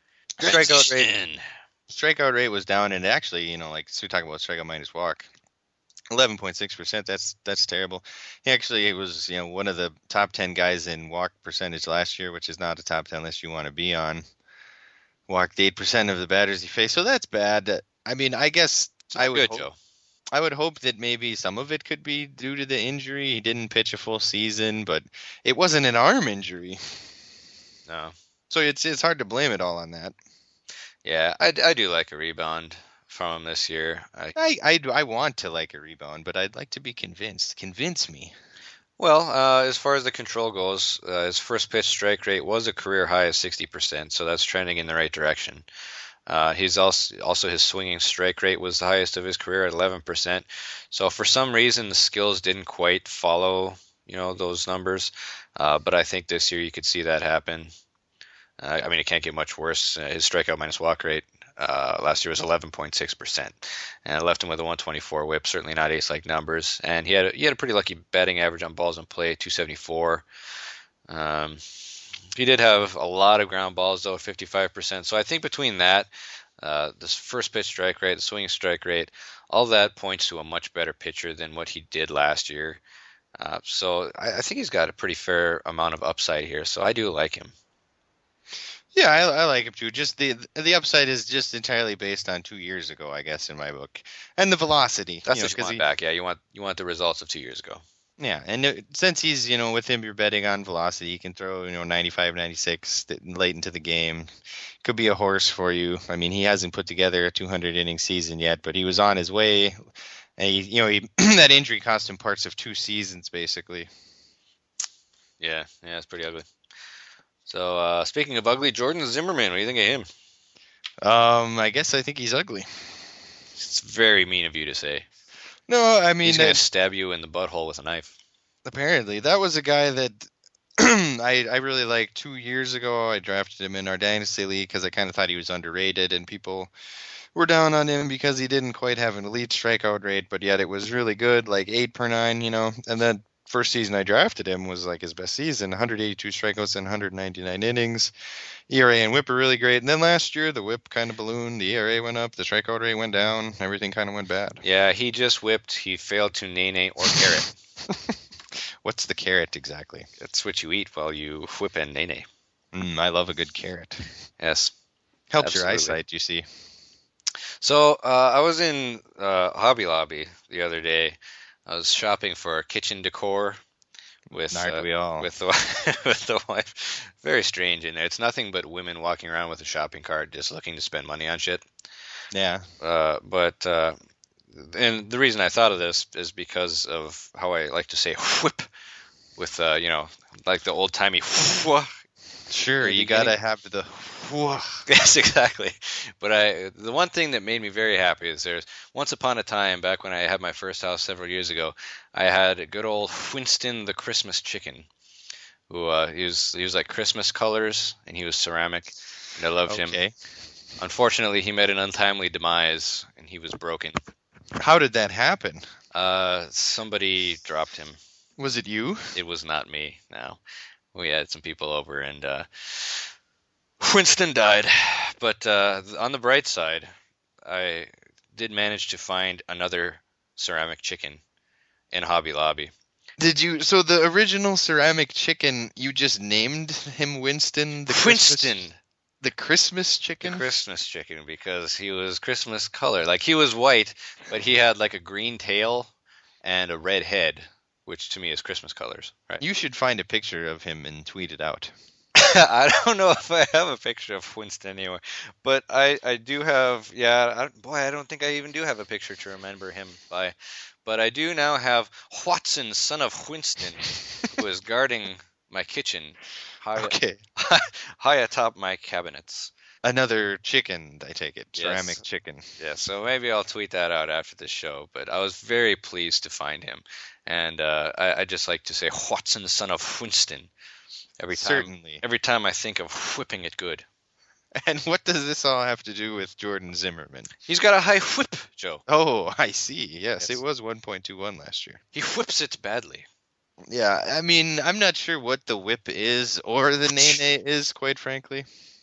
C: Strikeout rate was down, and actually, like so we're talking about strikeout minus walk, 11.6%. That's terrible. He actually was, one of the top 10 guys in walk percentage last year, which is not a top 10 list you want to be on. Walked 8% of the batters he faced, so that's bad. I mean, I guess I would hope that maybe some of it could be due to the injury. He didn't pitch a full season, but it wasn't an arm injury.
B: No.
C: So it's hard to blame it all on that.
B: Yeah, I do like a rebound from him this year.
C: I want to like a rebound, but I'd like to be convinced. Convince me.
B: Well, as far as the control goes, his first pitch strike rate was a career high of 60%, so that's trending in the right direction. He's also his swinging strike rate was the highest of his career at 11%. So for some reason, the skills didn't quite follow, those numbers. But I think this year you could see that happen. I mean, it can't get much worse. His strikeout minus walk rate last year was 11.6%, and it left him with a 124 WHIP. Certainly not ace-like numbers, and he had a pretty lucky batting average on balls in play, 274. He did have a lot of ground balls though, 55%. So I think between that, this first pitch strike rate, the swinging strike rate, all that points to a much better pitcher than what he did last year. So I think he's got a pretty fair amount of upside here. So I do like him.
C: Yeah, I like him too. Just the upside is just entirely based on 2 years ago, I guess, in my book, and the velocity.
B: That's what you want back. Yeah, you want the results of 2 years ago.
C: Yeah, and since he's with him, you're betting on velocity. He can throw 95, 96 late into the game. Could be a horse for you. I mean, he hasn't put together a 200 inning season yet, but he was on his way. And he that injury cost him parts of 2 seasons basically.
B: Yeah, it's pretty ugly. So, speaking of ugly, Jordan Zimmermann, what do you think of him?
C: I think he's ugly.
B: It's very mean of you to say.
C: No, I mean...
B: He's going to stab you in the butthole with a knife.
C: Apparently. That was a guy that I really liked 2 years ago. I drafted him in our Dynasty League because I kind of thought he was underrated, and people were down on him because he didn't quite have an elite strikeout rate, but yet it was really good, like 8 per 9, and then first season I drafted him was like his best season, 182 strikeouts and 199 innings. ERA and whip are really great. And then last year, the whip kind of ballooned, the ERA went up, the strikeout rate went down, everything kind of went bad.
B: Yeah, he just whipped. He failed to nene or carrot.
C: What's the carrot exactly?
B: That's what you eat while you whip and nene.
C: I love a good carrot.
B: Yes.
C: Helps your eyesight, you see.
B: So I was in Hobby Lobby the other day. I was shopping for kitchen decor with the wife. Very strange in there. It's nothing but women walking around with a shopping cart just looking to spend money on shit.
C: Yeah.
B: And the reason I thought of this is because of how I like to say whip with like the old timey whoa.
C: Sure, you gotta have the whoa.
B: Yes, exactly. But the one thing that made me very happy is there's once upon a time back when I had my first house several years ago, I had a good old Winston the Christmas chicken, who he was like Christmas colors and he was ceramic, and I loved him. Unfortunately, he met an untimely demise and he was broken.
C: How did that happen?
B: Somebody dropped him.
C: Was it you?
B: It was not me. No. We had some people over, and Winston died. But on the bright side, did manage to find another ceramic chicken in Hobby Lobby.
C: Did you? So the original ceramic chicken, you just named him Winston? The Christmas chicken?
B: The Christmas chicken, because he was Christmas color. Like, he was white, but he had like a green tail and a red head, which to me is Christmas colors, right?
C: You should find a picture of him and tweet it out.
B: I don't know if I have a picture of Winston anywhere, but I do have, I don't think I even do have a picture to remember him by. But I do now have Watson, son of Winston, who is guarding my kitchen high atop my cabinets.
C: Another chicken, I take it. Ceramic
B: Yes.
C: chicken.
B: Yeah, so maybe I'll tweet that out after the show. But I was very pleased to find him. And I just like to say, Watson, son of Winston, every time I think of whipping it good.
C: And what does this all have to do with Jordan Zimmerman?
B: He's got a high whip, Joe.
C: Oh, I see. Yes, it was 1.21 last year.
B: He whips it badly.
C: Yeah, I mean, I'm not sure what the whip is or the nene is, quite frankly.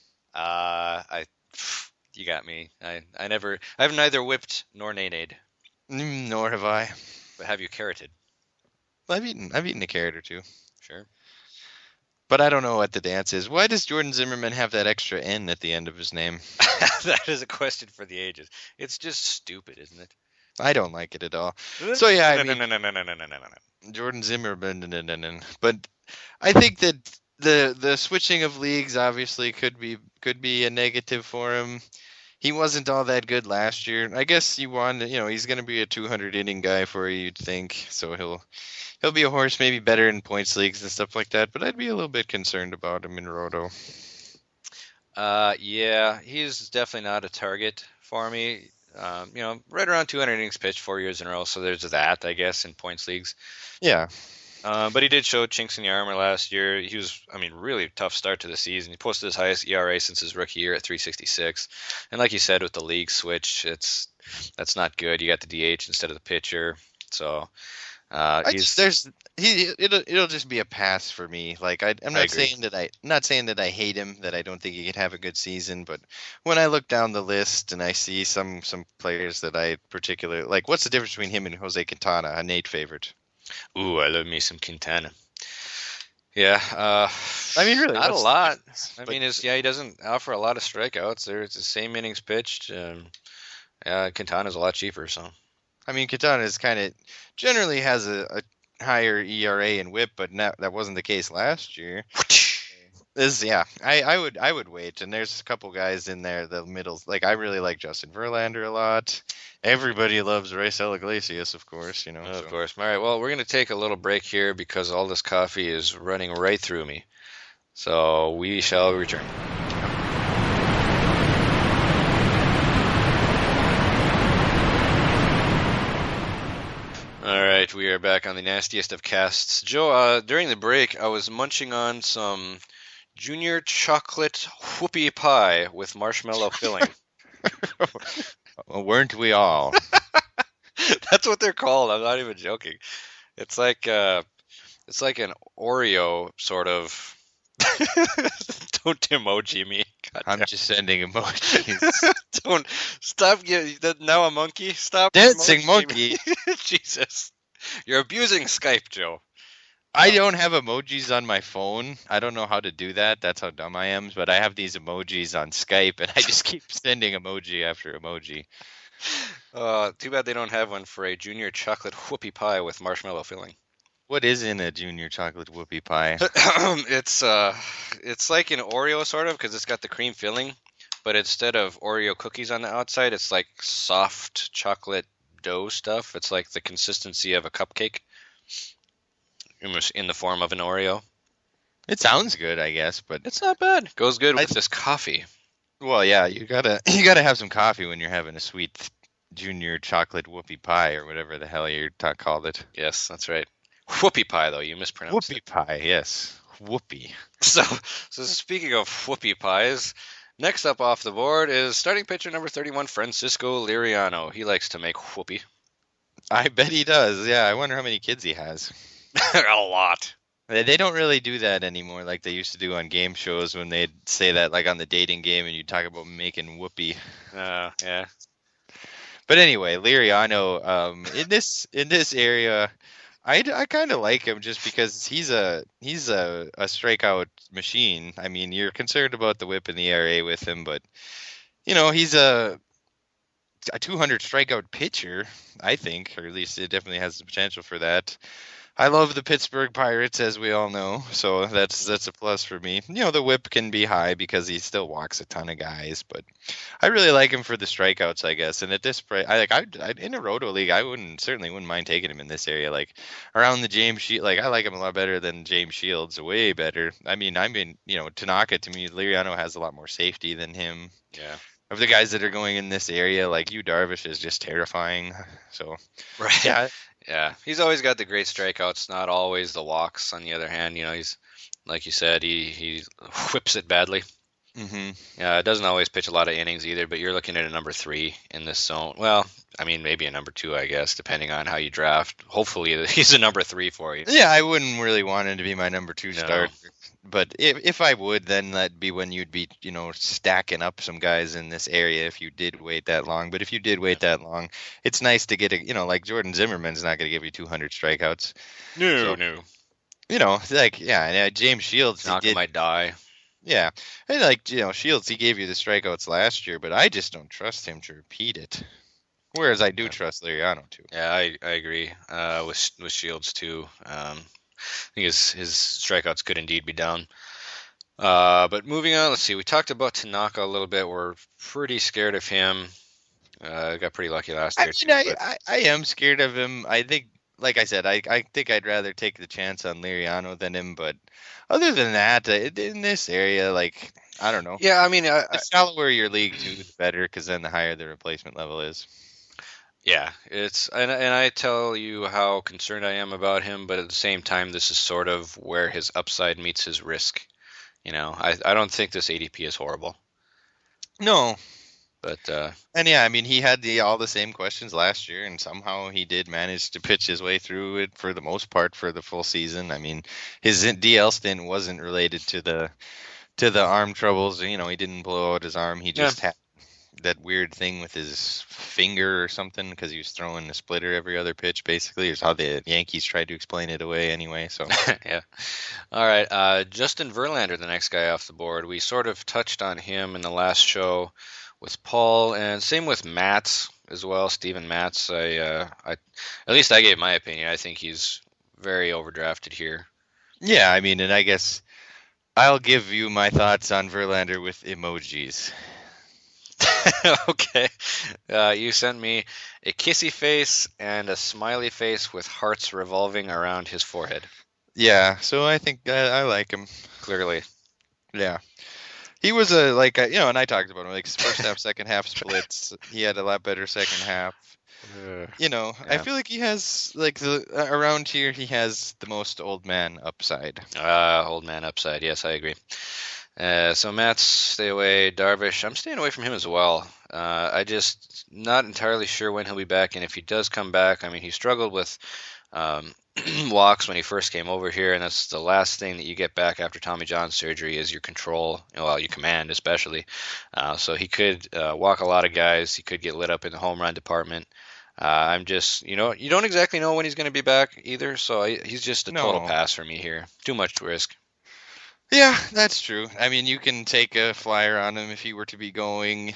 B: You got me. I've neither whipped nor nanade.
C: Nor have I.
B: But have you carroted?
C: I've eaten a carrot or two.
B: Sure.
C: But I don't know what the dance is. Why does Jordan Zimmerman have that extra N at the end of his name?
B: That is a question for the ages. It's just stupid, isn't it?
C: I don't like it at all. So yeah, I mean,
B: No.
C: Jordan Zimmerman. But I think that the switching of leagues obviously could be a negative for him. He wasn't all that good last year. I guess he's going to be a 200 inning guy for you, you'd think. So he'll be a horse, maybe better in points leagues and stuff like that. But I'd be a little bit concerned about him in Roto.
B: Yeah, he's definitely not a target for me. Right around 200 innings pitched 4 years in a row. So there's that, I guess, in points leagues.
C: Yeah.
B: But he did show chinks in the armor last year. He was, really tough start to the season. He posted his highest ERA since his rookie year at 3.66. And like you said, with the league switch, that's not good. You got the DH instead of the pitcher. So
C: it'll just be a pass for me. Like I'm not saying that I hate him, that I don't think he could have a good season, but when I look down the list and I see some players that I particularly like, what's the difference between him and Jose Quintana, a Nate favorite?
B: Ooh, I love me some Quintana. Yeah,
C: really,
B: not a lot. He doesn't offer a lot of strikeouts. It's the same innings pitched. Quintana's a lot cheaper, so.
C: I mean, Quintana is kind of generally has a higher ERA and WHIP, but that wasn't the case last year. I would wait, and there's a couple guys in there, the middles. Like I really like Justin Verlander a lot. Everybody loves Raisel Iglesias, of course.
B: Of course. All right. Well, we're going to take a little break here because all this coffee is running right through me. So we shall return. All right, we are back on the nastiest of casts. Joe, during the break, I was munching on some Junior chocolate whoopie pie with marshmallow filling.
C: Well, weren't we all?
B: That's what they're called. I'm not even joking. It's like an Oreo sort of. Don't emoji me.
C: I'm just sending emojis.
B: Don't stop. Now a monkey. Stop.
C: Dancing monkey.
B: Jesus, you're abusing Skype, Joe.
C: I don't have emojis on my phone. I don't know how to do that. That's how dumb I am. But I have these emojis on Skype, and I just keep sending emoji after emoji.
B: Too bad they don't have one for a Junior chocolate whoopie pie with marshmallow filling.
C: What is in a Junior chocolate whoopie pie?
B: It's like an Oreo sort of, because it's got the cream filling, but instead of Oreo cookies on the outside, it's like soft chocolate dough stuff. It's like the consistency of a cupcake, in the form of an Oreo.
C: It sounds good, I guess, but
B: it's not bad. Goes good with this coffee.
C: Well, yeah, you gotta have some coffee when you're having a sweet Junior chocolate whoopie pie or whatever the hell you called it.
B: Yes, that's right. Whoopie pie, though, you mispronounced
C: it. Whoopie pie, yes. Whoopie.
B: So speaking of whoopie pies, next up off the board is starting pitcher number 31, Francisco Liriano. He likes to make whoopie.
C: I bet he does, yeah. I wonder how many kids he has.
B: A lot.
C: They don't really do that anymore like they used to do on game shows when they'd say that like on the dating game and you'd talk about making whoopie.
B: Yeah.
C: But anyway, Liriano, in this area, I kind of like him just because he's a strikeout machine. I mean, you're concerned about the whip and the ERA with him, but he's a 200 strikeout pitcher, I think, or at least it definitely has the potential for that. I love the Pittsburgh Pirates, as we all know, so that's a plus for me. The whip can be high because he still walks a ton of guys, but I really like him for the strikeouts, I guess. And at this price, in a roto league, I certainly wouldn't mind taking him in this area, like around the James Shields. Like I like him a lot better than James Shields, way better. I mean, Tanaka, to me, Liriano has a lot more safety than him.
B: Yeah.
C: Of the guys that are going in this area, like Darvish is just terrifying. So
B: right,
C: yeah,
B: he's always got the great strikeouts, not always the walks. On the other hand, he's like you said, he whips it badly.
C: Mm-hmm.
B: Yeah, it doesn't always pitch a lot of innings either, but you're looking at a number 3 in this zone. Well, I mean, maybe a number 2, I guess, depending on how you draft. Hopefully, he's a number 3 for you.
C: Yeah, I wouldn't really want him to be my number 2 starter. But if I would, then that'd be when you'd be, stacking up some guys in this area if you did wait that long. But if you did wait that long, it's nice to get like Jordan Zimmerman's not going to give you 200 strikeouts.
B: No.
C: James Shields
B: might die.
C: Yeah, and Shields, he gave you the strikeouts last year, but I just don't trust him to repeat it. Whereas I do trust Liriano too.
B: Yeah, I agree with Shields too. I think his strikeouts could indeed be down. But moving on, let's see. We talked about Tanaka a little bit. We're pretty scared of him. Got pretty lucky last year.
C: I am scared of him. I think, like I said, I think I'd rather take the chance on Liriano than him, but other than that, in this area, like, I don't know.
B: Yeah, I mean,
C: the shallower your league, too, the better, because then the higher the replacement level is.
B: Yeah, and I tell you how concerned I am about him, but at the same time, this is sort of where his upside meets his risk. I don't think this ADP is horrible.
C: No.
B: But
C: and yeah, I mean, he had all the same questions last year, and somehow he did manage to pitch his way through it for the most part for the full season. I mean, his DL stint wasn't related to the arm troubles. He didn't blow out his arm. He just had that weird thing with his finger or something because he was throwing the splitter every other pitch. Basically, is how the Yankees tried to explain it away anyway. So
B: yeah. All right, Justin Verlander, the next guy off the board. We sort of touched on him in the last show with Paul, and same with Matz as well, Steven Matz. I at least I gave my opinion. I think he's very overdrafted here.
C: Yeah, I mean, and I guess I'll give you my thoughts on Verlander with emojis.
B: Okay. You sent me a kissy face and a smiley face with hearts revolving around his forehead.
C: Yeah, so I think I like him.
B: Clearly.
C: Yeah. He was and I talked about him, like first half, second half splits. He had a lot better second half.
B: Yeah.
C: I feel like he has around here he has the most old man upside.
B: Old man upside. Yes, I agree. So Matt's stay away. Darvish, I'm staying away from him as well. I just not entirely sure when he'll be back, and if he does come back, I mean, he struggled with walks when he first came over here, and that's the last thing that you get back after Tommy John surgery is your control, your command especially. So he could walk a lot of guys. He could get lit up in the home run department. I'm just, you don't exactly know when he's going to be back either, so he's just a total pass for me here. Too much risk.
C: Yeah, that's true. I mean, you can take a flyer on him if he were to be going,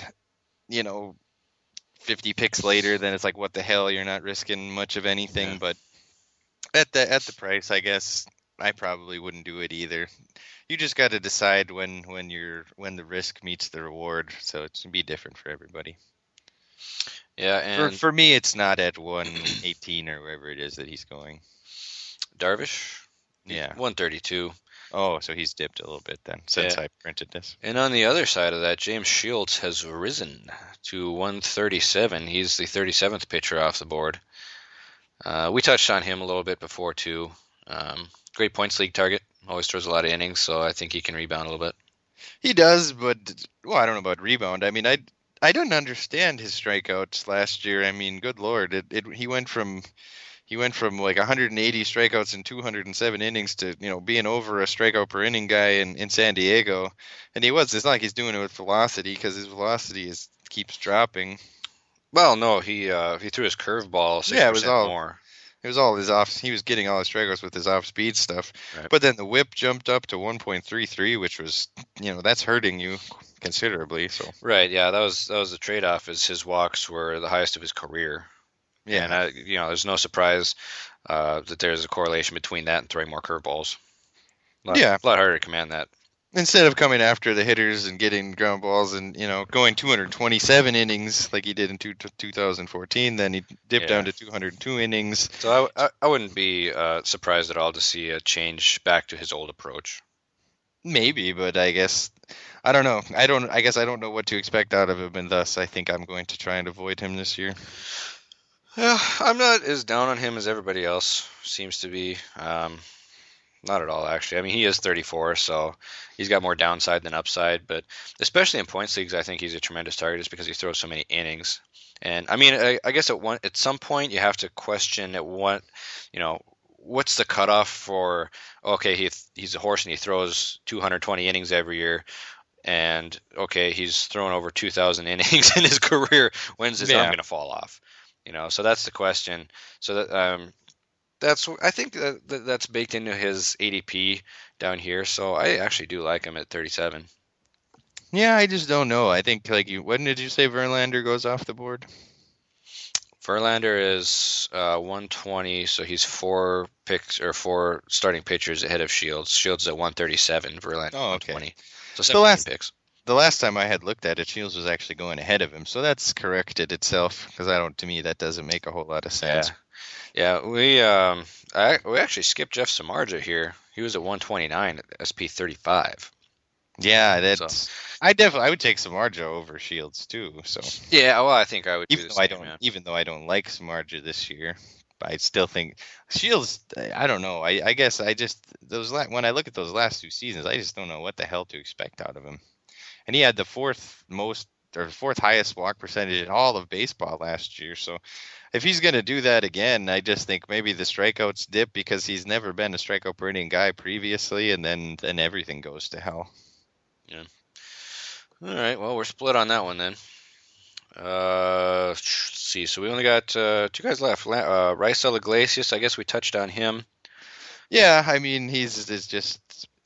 C: 50 picks later, then it's like, what the hell? You're not risking much of anything. Yeah. But at the price, I guess I probably wouldn't do it either. You just got to decide when the risk meets the reward. So it's gonna be different for everybody.
B: Yeah, and
C: for me, it's not at 118 or wherever it is that he's going.
B: Darvish,
C: yeah,
B: 132.
C: Oh, so he's dipped a little bit then since I printed this.
B: And on the other side of that, James Shields has risen to 137. He's the 37th pitcher off the board. We touched on him a little bit before, too. Great points league target. Always throws a lot of innings, so I think he can rebound a little bit.
C: He does, but, I don't know about rebound. I mean, I don't understand his strikeouts last year. I mean, good Lord. He went from like 180 strikeouts in 207 innings to, being over a strikeout per inning guy in San Diego. And it's not like he's doing it with velocity because his velocity keeps dropping.
B: Well, no, he threw his curveball
C: Yeah,
B: 6% more.
C: it was all his off. He was getting all his strikeouts with his off speed stuff.
B: Right.
C: But then the whip jumped up to 1.33, which was, that's hurting you considerably. So
B: Right, yeah, that was the trade-off. Is his walks were the highest of his career, and
C: yeah,
B: there's no surprise that there's a correlation between that and throwing more curveballs.
C: yeah.
B: A lot harder to command that.
C: Instead of coming after the hitters and getting ground balls and going 227 innings like he did in 2014, then he dipped down to 202 innings.
B: So I wouldn't be surprised at all to see a change back to his old approach.
C: Maybe, but I guess I don't know. I guess I don't know what to expect out of him, and thus I think I'm going to try and avoid him this year.
B: Yeah, I'm not as down on him as everybody else seems to be. Not at all, actually. I mean, he is 34, so he's got more downside than upside. But especially in points leagues, I think he's a tremendous target just because he throws so many innings. And I mean, I guess at some point you have to question what's the cutoff for? Okay, he's a horse and he throws 220 innings every year, and okay, he's thrown over 2,000 innings in his career. When's his arm going to fall off? So that's the question. So that I think that's baked into his ADP down here. So I actually do like him at 37.
C: Yeah, I just don't know. I think when did you say Verlander goes off the board?
B: Verlander is 120, so he's 4 starting pitchers ahead of Shields. Shields at 137, Verlander 120. So 17 picks.
C: The last time I had looked at it, Shields was actually going ahead of him, so that's corrected itself because to me that doesn't make a whole lot of sense.
B: Yeah, we actually skipped Jeff Samardzija here. He was at 129 at SP 35.
C: Yeah, that's. I would take Samardzija over Shields too. So
B: yeah, well, I think I would.
C: Even though I don't like Samardzija this year, but I still think Shields. I don't know. I guess I just when I look at those last 2 seasons, I just don't know what the hell to expect out of him. And he had the fourth highest walk percentage in all of baseball last year. So if he's going to do that again, I just think maybe the strikeouts dip because he's never been a strikeout per inning guy previously, and then everything goes to hell.
B: Yeah. All right. Well, we're split on that one then. Let's see. So we only got 2 guys left. Raisel Iglesias. I guess we touched on him.
C: Yeah, I mean he's just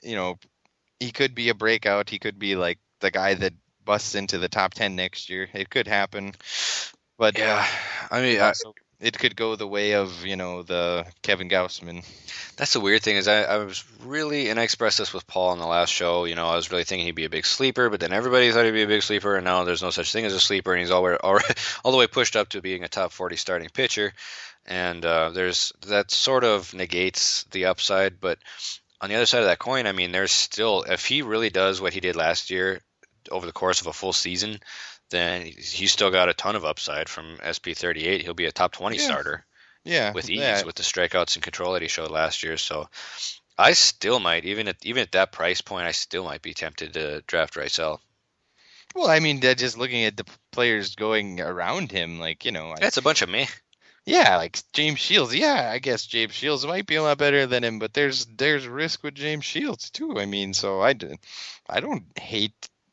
C: he could be a breakout. He could be like the guy that busts into the top 10 next year. It could happen. But
B: yeah, I mean,
C: it could go the way of the Kevin Gausman.
B: That's the weird thing is I was really, and I expressed this with Paul on the last show. I was really thinking he'd be a big sleeper, but then everybody thought he'd be a big sleeper, and now there's no such thing as a sleeper, and he's all the way pushed up to being a top 40 starting pitcher, and that sort of negates the upside. But on the other side of that coin, I mean, there's still, if he really does what he did last year over the course of a full season, then he's still got a ton of upside from SP38. He'll be a top 20 starter with ease with the strikeouts and control that he showed last year. So I still might, even at that price point, I still might be tempted to draft Raisel.
C: Well, I mean, just looking at the players going around him,
B: that's a bunch of meh.
C: Yeah, like James Shields. Yeah, I guess James Shields might be a lot better than him, but there's risk with James Shields too. I mean, so I don't hate.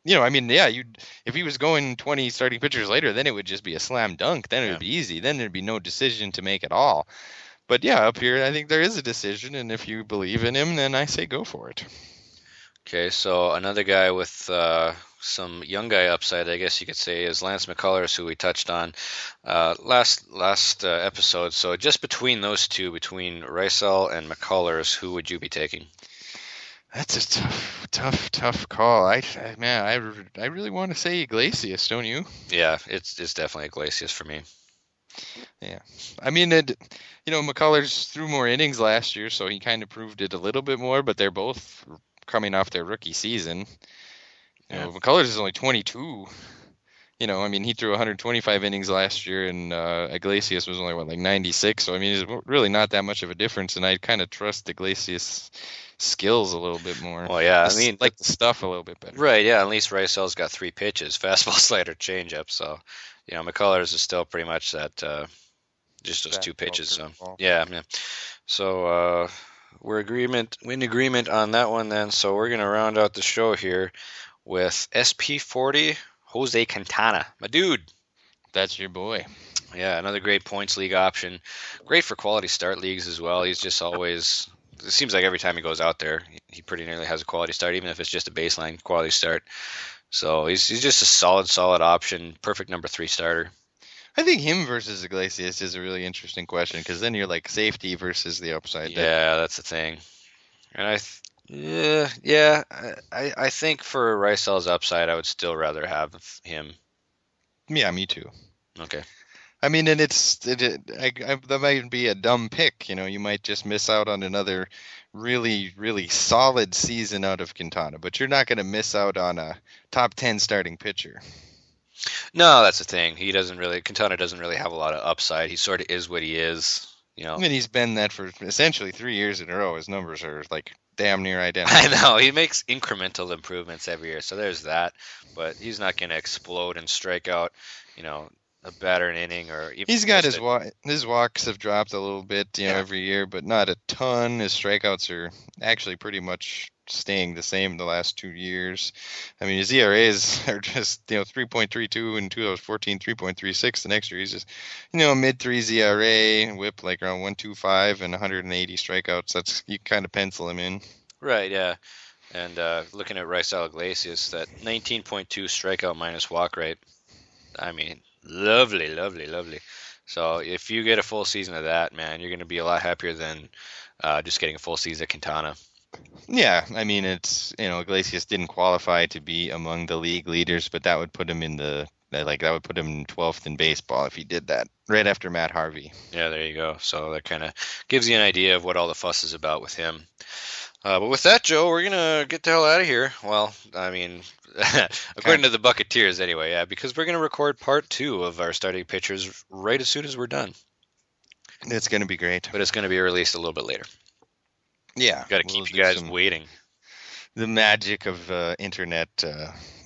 C: If he was going 20 starting pitchers later, then it would just be a slam dunk. Then it would be easy. Then there'd be no decision to make at all. But yeah, up here, I think there is a decision, and if you believe in him, then I say go for it.
B: Okay, so another guy with some young guy upside, I guess you could say, is Lance McCullers, who we touched on last episode. So just between those two, between Raisel and McCullers, who would you be taking?
C: That's a tough call. I really want to say Iglesias, don't you?
B: Yeah, it's definitely Iglesias for me.
C: Yeah, I mean, McCullers threw more innings last year, so he kind of proved it a little bit more. But they're both coming off their rookie season. McCullers is only 22. He threw 125 innings last year, and Iglesias was only 96. So it's really not that much of a difference, and I kind of trust Iglesias' skills a little bit more.
B: Well, yeah,
C: the stuff a little bit better.
B: Right, yeah. At least Raisel's got 3 pitches: fastball, slider, changeup. So, McCullers is still pretty much that, just those 2 pitches. So, yeah. So we're in agreement on that one then. So we're gonna round out the show here with SP40. Jose Quintana, my dude.
C: That's your boy.
B: Yeah, another great points league option. Great for quality start leagues as well. He's just always, it seems like every time he goes out there, he pretty nearly has a quality start, even if it's just a baseline quality start. So he's just a solid option. Perfect number 3 starter.
C: I think him versus Iglesias is a really interesting question, because then you're like safety versus the upside.
B: Yeah, that's the thing. And I think for Reisel's upside, I would still rather have him.
C: Yeah, me too.
B: Okay.
C: I mean, and that might be a dumb pick. You might just miss out on another really, really solid season out of Quintana, but you're not going to miss out on a top 10 starting pitcher.
B: No, that's the thing. Quintana doesn't really have a lot of upside. He sort of is what he is.
C: I mean, he's been that for essentially 3 years in a row. His numbers are like damn near identical.
B: I know. He makes incremental improvements every year, so there's that. But he's not going to explode and strike out, a batter an inning or even.
C: He's got his walks have dropped a little bit, every year, but not a ton. His strikeouts are actually pretty much staying the same the last 2 years. I mean, his ERAs are just 3.32 in 2014, 3.36 the next year. He's just mid 3s ERA, whip like around 1.25 and 180 strikeouts. That's, you kind of pencil him in.
B: Right, yeah. And looking at Raisel Iglesias, that 19.2 strikeout minus walk rate. I mean, lovely. So if you get a full season of that, man, you're going to be a lot happier than just getting a full season at Quintana.
C: Yeah, I mean, it's Iglesias didn't qualify to be among the league leaders, but that would put him in that would put him 12th in baseball if he did that, right after Matt Harvey.
B: Yeah, there you go. So that kind of gives you an idea of what all the fuss is about with him. But with that, Joe, we're gonna get the hell out of here. Well, I mean, according to the Bucketeers, anyway. Yeah, because we're gonna record part 2 of our starting pitchers right as soon as we're done.
C: It's gonna be great,
B: but it's gonna be released a little bit later.
C: Yeah,
B: got to keep you guys waiting.
C: The magic of internet. You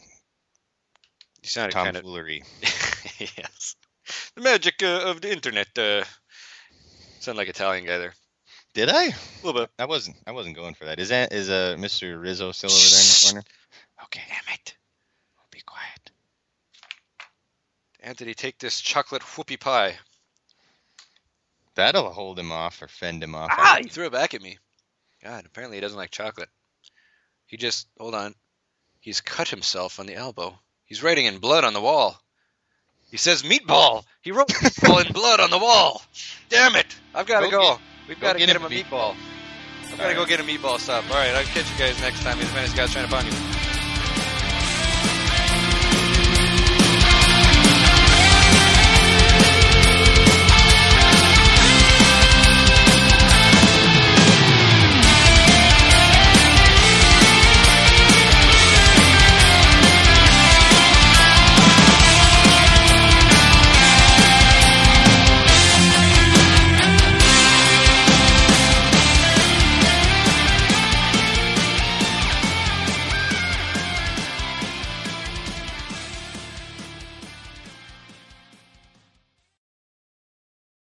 B: sounded
C: tomfoolery.
B: Yes, the magic of the internet. Sound like Italian guy there.
C: Did I?
B: A little bit.
C: I wasn't going for that. Is Mr. Rizzo still over there in the corner?
B: Okay, damn it. We'll be quiet. Anthony, take this chocolate whoopie pie.
C: That'll hold him off or fend him off.
B: He threw it back at me. God, apparently he doesn't like chocolate. Hold on. He's cut himself on the elbow. He's writing in blood on the wall. He says meatball. He wrote meatball in blood on the wall. Damn it. I've got to go. We've got to get him a meatball. I've got to go get a meatball stop. All right, I'll catch you guys next time. These guys trying to find you.